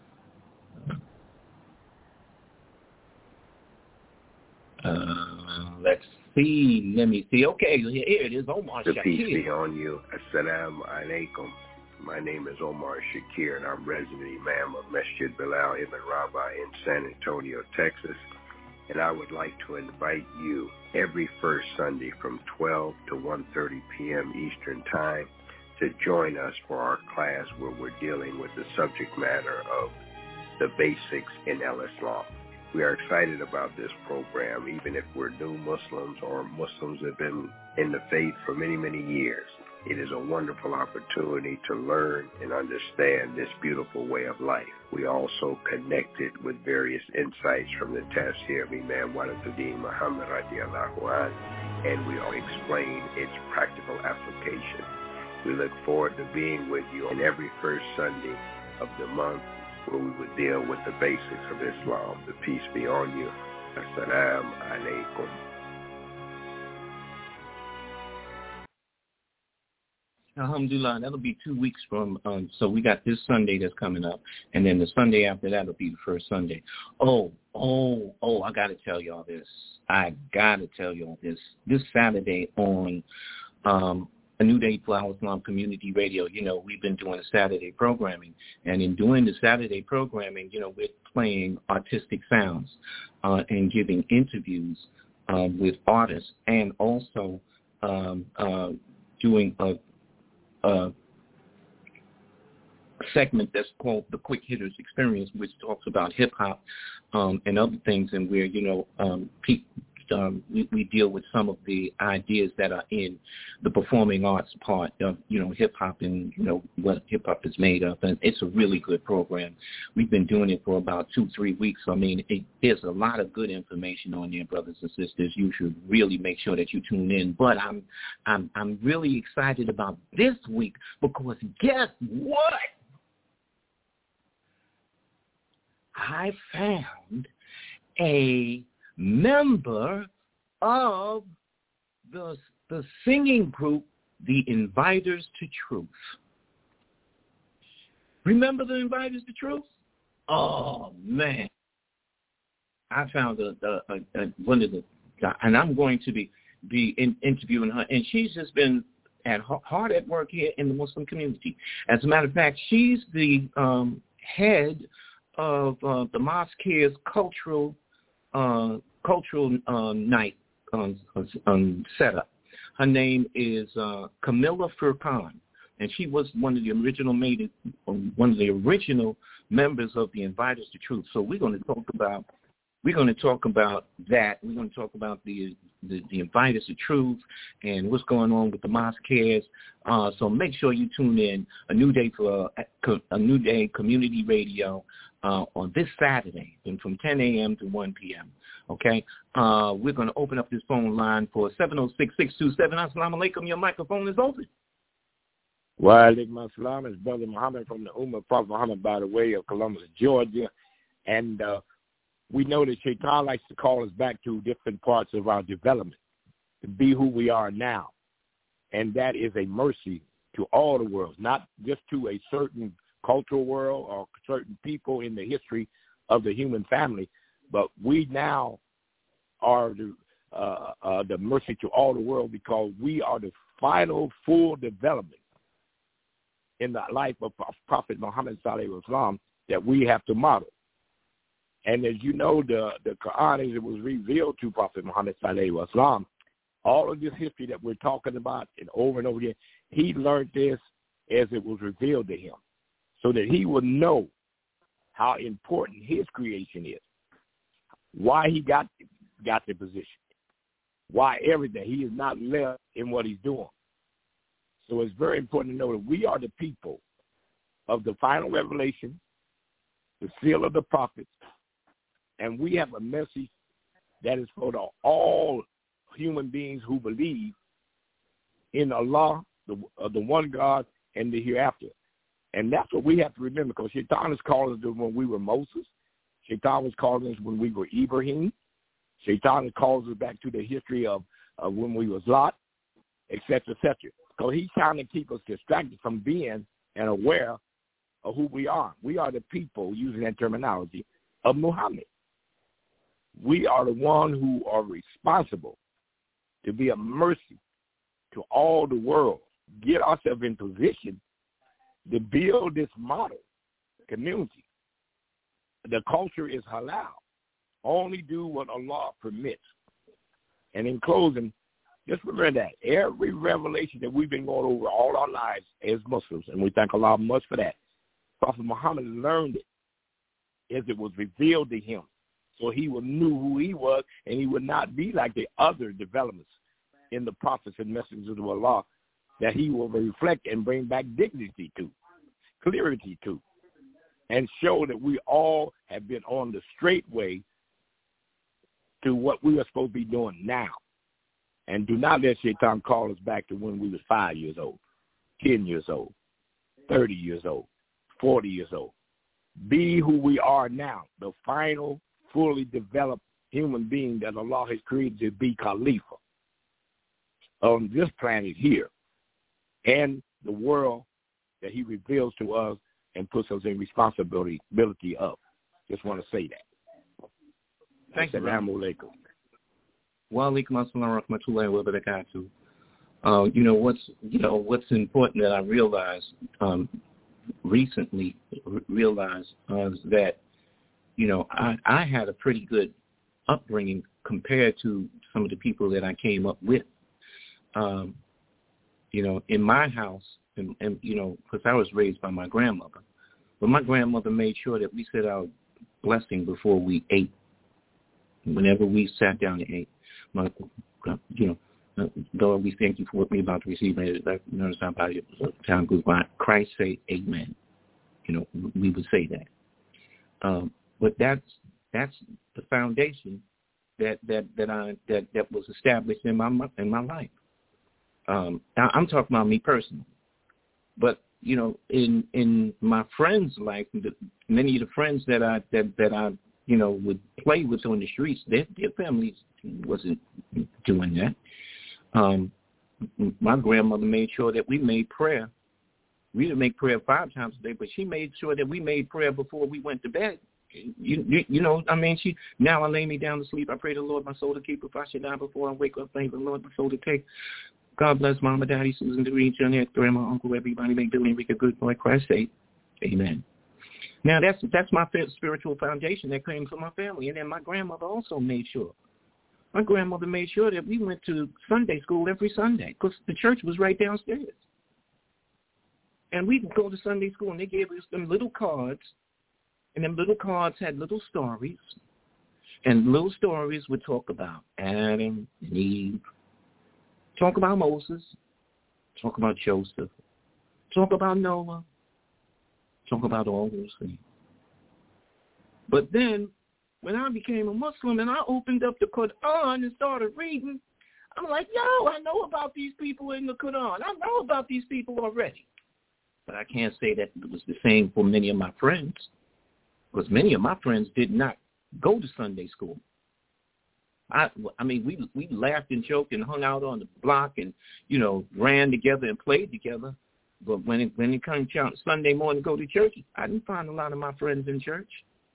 Uh, let's see. Let me see. Okay, here it is. Omar The Shakir. peace be on you. Assalamu alaikum. My name is Omar Shakir, and I'm resident imam of Masjid Bilal Ibn Rabah in San Antonio, Texas. And I would like to invite you every first Sunday from twelve to one thirty p.m. Eastern Time to join us for our class where we're dealing with the subject matter of the basics in Al-Islam. We are excited about this program, even if we're new Muslims or Muslims that have been in the faith for many, many years. It is a wonderful opportunity to learn and understand this beautiful way of life. We also connected with various insights from the Tafsir of Imam Waliduddin Muhammad radiallahu anh, and we all explain its practical application. We look forward to being with you on every first Sunday of the month, where we would deal with the basics of Islam. The peace be on you. Assalamu alaikum. Alhamdulillah, that'll be two weeks from, um, so we got this Sunday that's coming up, and then the Sunday after that will be the first Sunday. Oh, oh, oh, I got to tell y'all this. I got to tell y'all this. This Saturday on um, A New Day for Al-Islam Community Radio, you know, we've been doing Saturday programming, and in doing the Saturday programming, you know, we're playing artistic sounds uh, and giving interviews uh, with artists, and also um, uh, doing a Uh, segment that's called the Quick Hitters Experience, which talks about hip hop um, and other things, and where you know um, pe- um, we, we deal with some of the ideas that are in the performing arts part of you know hip hop and you know what hip hop is made of, and it's a really good program. We've been doing it for about two three weeks. I mean, it, there's a lot of good information on there, brothers and sisters. You should really make sure that you tune in. But I'm I'm I'm really excited about this week because guess what? I found a member of the the singing group, the Inviters to Truth. Remember the Inviters to Truth? Oh man, I found a, a, a, a one of the, and I'm going to be be in, interviewing her, and she's just been at hard at work here in the Muslim community. As a matter of fact, she's the um, head of uh, the Mosque's cultural uh, cultural uh, night um, um, setup. Her name is uh, Camilla Furqan, and she was one of the original made one of the original members of the Inviters to Truth. So we're going to talk about we're going to talk about that. We're going to talk about the the, the Inviters to Truth and what's going on with the Mosque's. Uh, so make sure you tune in a new day for a, a new day community radio. Uh, on this Saturday, and from ten a.m. to one p.m., okay? Uh, we're going to open up this phone line for seven oh six, six two seven. Assalamu alaikum. Your microphone is open. Wa alaikum assalam. It's Brother Muhammad from the Ummah of Prophet Muhammad by the way of Columbus, Georgia. And uh, we know that Shaitan likes to call us back to different parts of our development to be who we are now. And that is a mercy to all the world, not just to a certain cultural world or certain people in the history of the human family, but we now are the, uh, uh, the mercy to all the world because we are the final full development in the life of Prophet Muhammad sallallahu alaihi wasallam that we have to model. And as you know, the, the Quran, as it was revealed to Prophet Muhammad sallallahu alaihi wasallam, all of this history that we're talking about and over and over again, he learned this as it was revealed to him, so that he would know how important his creation is, why he got got the position, why everything. He is not left in what he's doing. So it's very important to know that we are the people of the final revelation, the seal of the prophets, and we have a message that is for the, all human beings who believe in Allah, the, uh, the one God, and the hereafter. And that's what we have to remember, because Shaitan is calling us when we were Moses. Shaitan was calling us when we were Ibrahim. Shaitan calls us back to the history of, of when we was Lot, et cetera, et cetera. Because he's trying to keep us distracted from being and aware of who we are. We are the people, using that terminology, of Muhammad. We are the one who are responsible to be a mercy to all the world. Get ourselves in position to build this model community. The culture is halal. Only do what Allah permits. And in closing, just remember that every revelation that we've been going over all our lives as Muslims, and we thank Allah much for that, Prophet Muhammad learned it as it was revealed to him. So he would knew who he was, and he would not be like the other developments in the prophets and messengers of Allah that he will reflect and bring back dignity to, clarity to, and show that we all have been on the straight way to what we are supposed to be doing now. And do not let Shaitan call us back to when we were five years old, ten years old, thirty years old, forty years old. Be who we are now, the final, fully developed human being that Allah has created to be Khalifa on this planet here and the world that he reveals to us and puts us in responsibility ability of. Just want to say that. Thank you. Assalamu alaikum. Wa alaikum assalam wa rahmatullahi wa barakatuh. Uh, you know what's you know what's important that I realized um, recently r- realized uh, is that you know I, I had a pretty good upbringing compared to some of the people that I came up with. Um, you know, in my house, and, and you know, because I was raised by my grandmother, but my grandmother made sure that we said our blessing before we ate. Whenever we sat down and ate, my, you know, Lord, we thank you for what we're about to receive. Notice how about it, time goes by. Christ say, Amen. You know, we would say that. Um, but that's that's the foundation that that that I that, that was established in my in my life. Um, now, I'm talking about me personally, but you know, in in my friends' life, the, many of the friends that I that that I you know would play with on the streets, their their families wasn't doing that. Um, my grandmother made sure that we made prayer. We didn't make prayer five times a day, but she made sure that we made prayer before we went to bed. You, you, you know, I mean, she, now I lay me down to sleep. I pray the Lord my soul to keep. If I should die before I wake up, thank the Lord my soul to take. God bless Mama, Daddy, Susan, Doreen, Jeanette, Grandma, Uncle, everybody, make Billy, make a good boy, Christ sake. Amen. Now, that's that's my spiritual foundation that came from my family. And then my grandmother also made sure. My grandmother made sure that we went to Sunday school every Sunday because the church was right downstairs. And we would go to Sunday school, and they gave us them little cards, and them little cards had little stories, and little stories would talk about Adam and Eve, talk about Moses, talk about Joseph, talk about Noah, talk about all those things. But then, when I became a Muslim and I opened up the Quran and started reading, I'm like, yo, I know about these people in the Quran. I know about these people already. But I can't say that it was the same for many of my friends, because many of my friends did not go to Sunday school. I, I mean, we we laughed and joked and hung out on the block and, you know, ran together and played together. But when it, when it comes to Sunday morning to go to church, I didn't find a lot of my friends in church.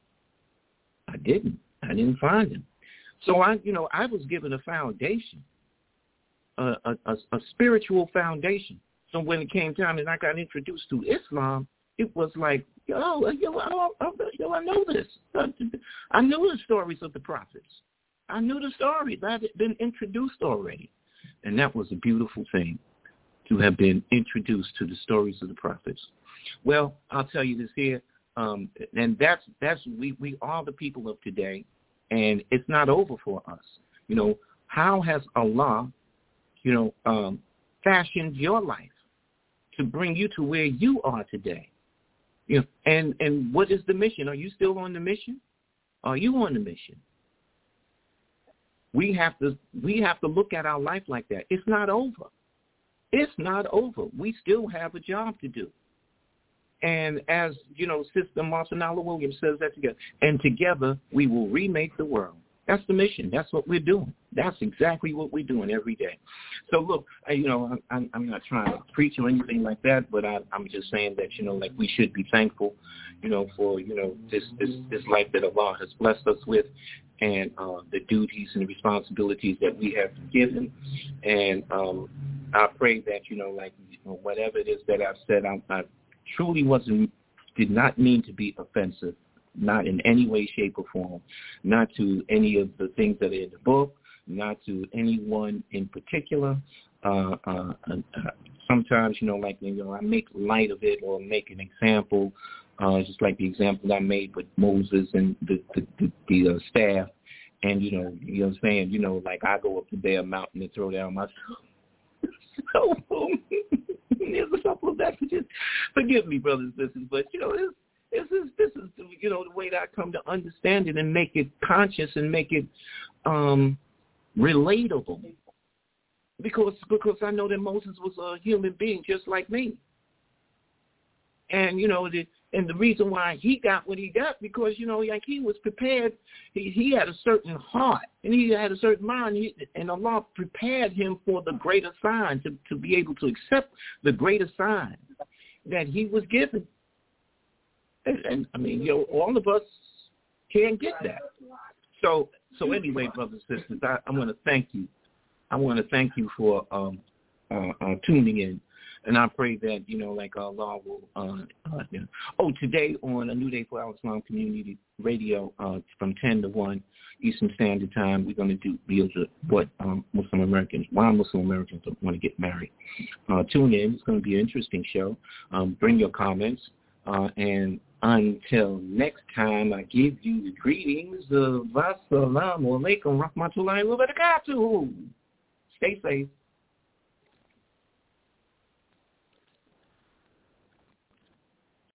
I didn't. I didn't find them. So, I, you know, I was given a foundation, a, a, a, a spiritual foundation. So when it came time and I got introduced to Islam, it was like, yo, yo, yo, yo I know this. I knew the stories of the prophets. I knew the stories. I had been introduced already. And that was a beautiful thing, to have been introduced to the stories of the prophets. Well, I'll tell you this here, um, and that's that's we, we are the people of today, and it's not over for us. You know, how has Allah, you know, um, fashioned your life to bring you to where you are today? You know, and, and what is the mission? Are you still on the mission? Are you on the mission? We have to we have to look at our life like that. It's not over. It's not over. We still have a job to do. And as, you know, Sister Marcinala Williams says that together. And together we will remake the world. That's the mission. That's what we're doing. That's exactly what we're doing every day. So, look, I, you know, I'm, I'm not trying to preach or anything like that, but I, I'm just saying that, you know, like we should be thankful, you know, for, you know, this, this, this life that Allah has blessed us with and uh, the duties and the responsibilities that we have been given. And um, I pray that, you know, like you know, whatever it is that I've said, I, I truly wasn't, did not mean to be offensive. Not in any way, shape, or form, not to any of the things that are in the book, not to anyone in particular. Uh, uh, uh, sometimes, you know, like, you know, I make light of it or make an example, uh, just like the example I made with Moses and the the, the, the uh, staff. And, you know, you know what I'm saying? You know, like I go up the Bear Mountain and throw down my so there's a couple of that. Just forgive me, brothers and sisters, but, you know, it's, This is, this is, you know, the way that I come to understand it and make it conscious and make it um, relatable. Because because I know that Moses was a human being just like me. And, you know, the, and the reason why he got what he got, because, you know, like he was prepared. He, he had a certain heart and he had a certain mind. He, and Allah prepared him for the greater sign, to, to be able to accept the greater sign that he was given. And, and I mean, you know, all of us can't get that. So, so anyway, brothers and sisters, I, I want to thank you. I want to thank you for um, uh, uh, tuning in, and I pray that, you know, like Allah will. Uh, uh, you know. Oh, today on A New Day for Al Islam Community Radio, uh, from ten to one Eastern Standard Time, we're going to do deals with what um, Muslim Americans, why Muslim Americans don't want to get married. Uh, tune in; it's going to be an interesting show. Um, bring your comments, uh, and until next time, I give you the greetings of Assalamu alaikum rahmatullahi wa barakatuh. Stay safe.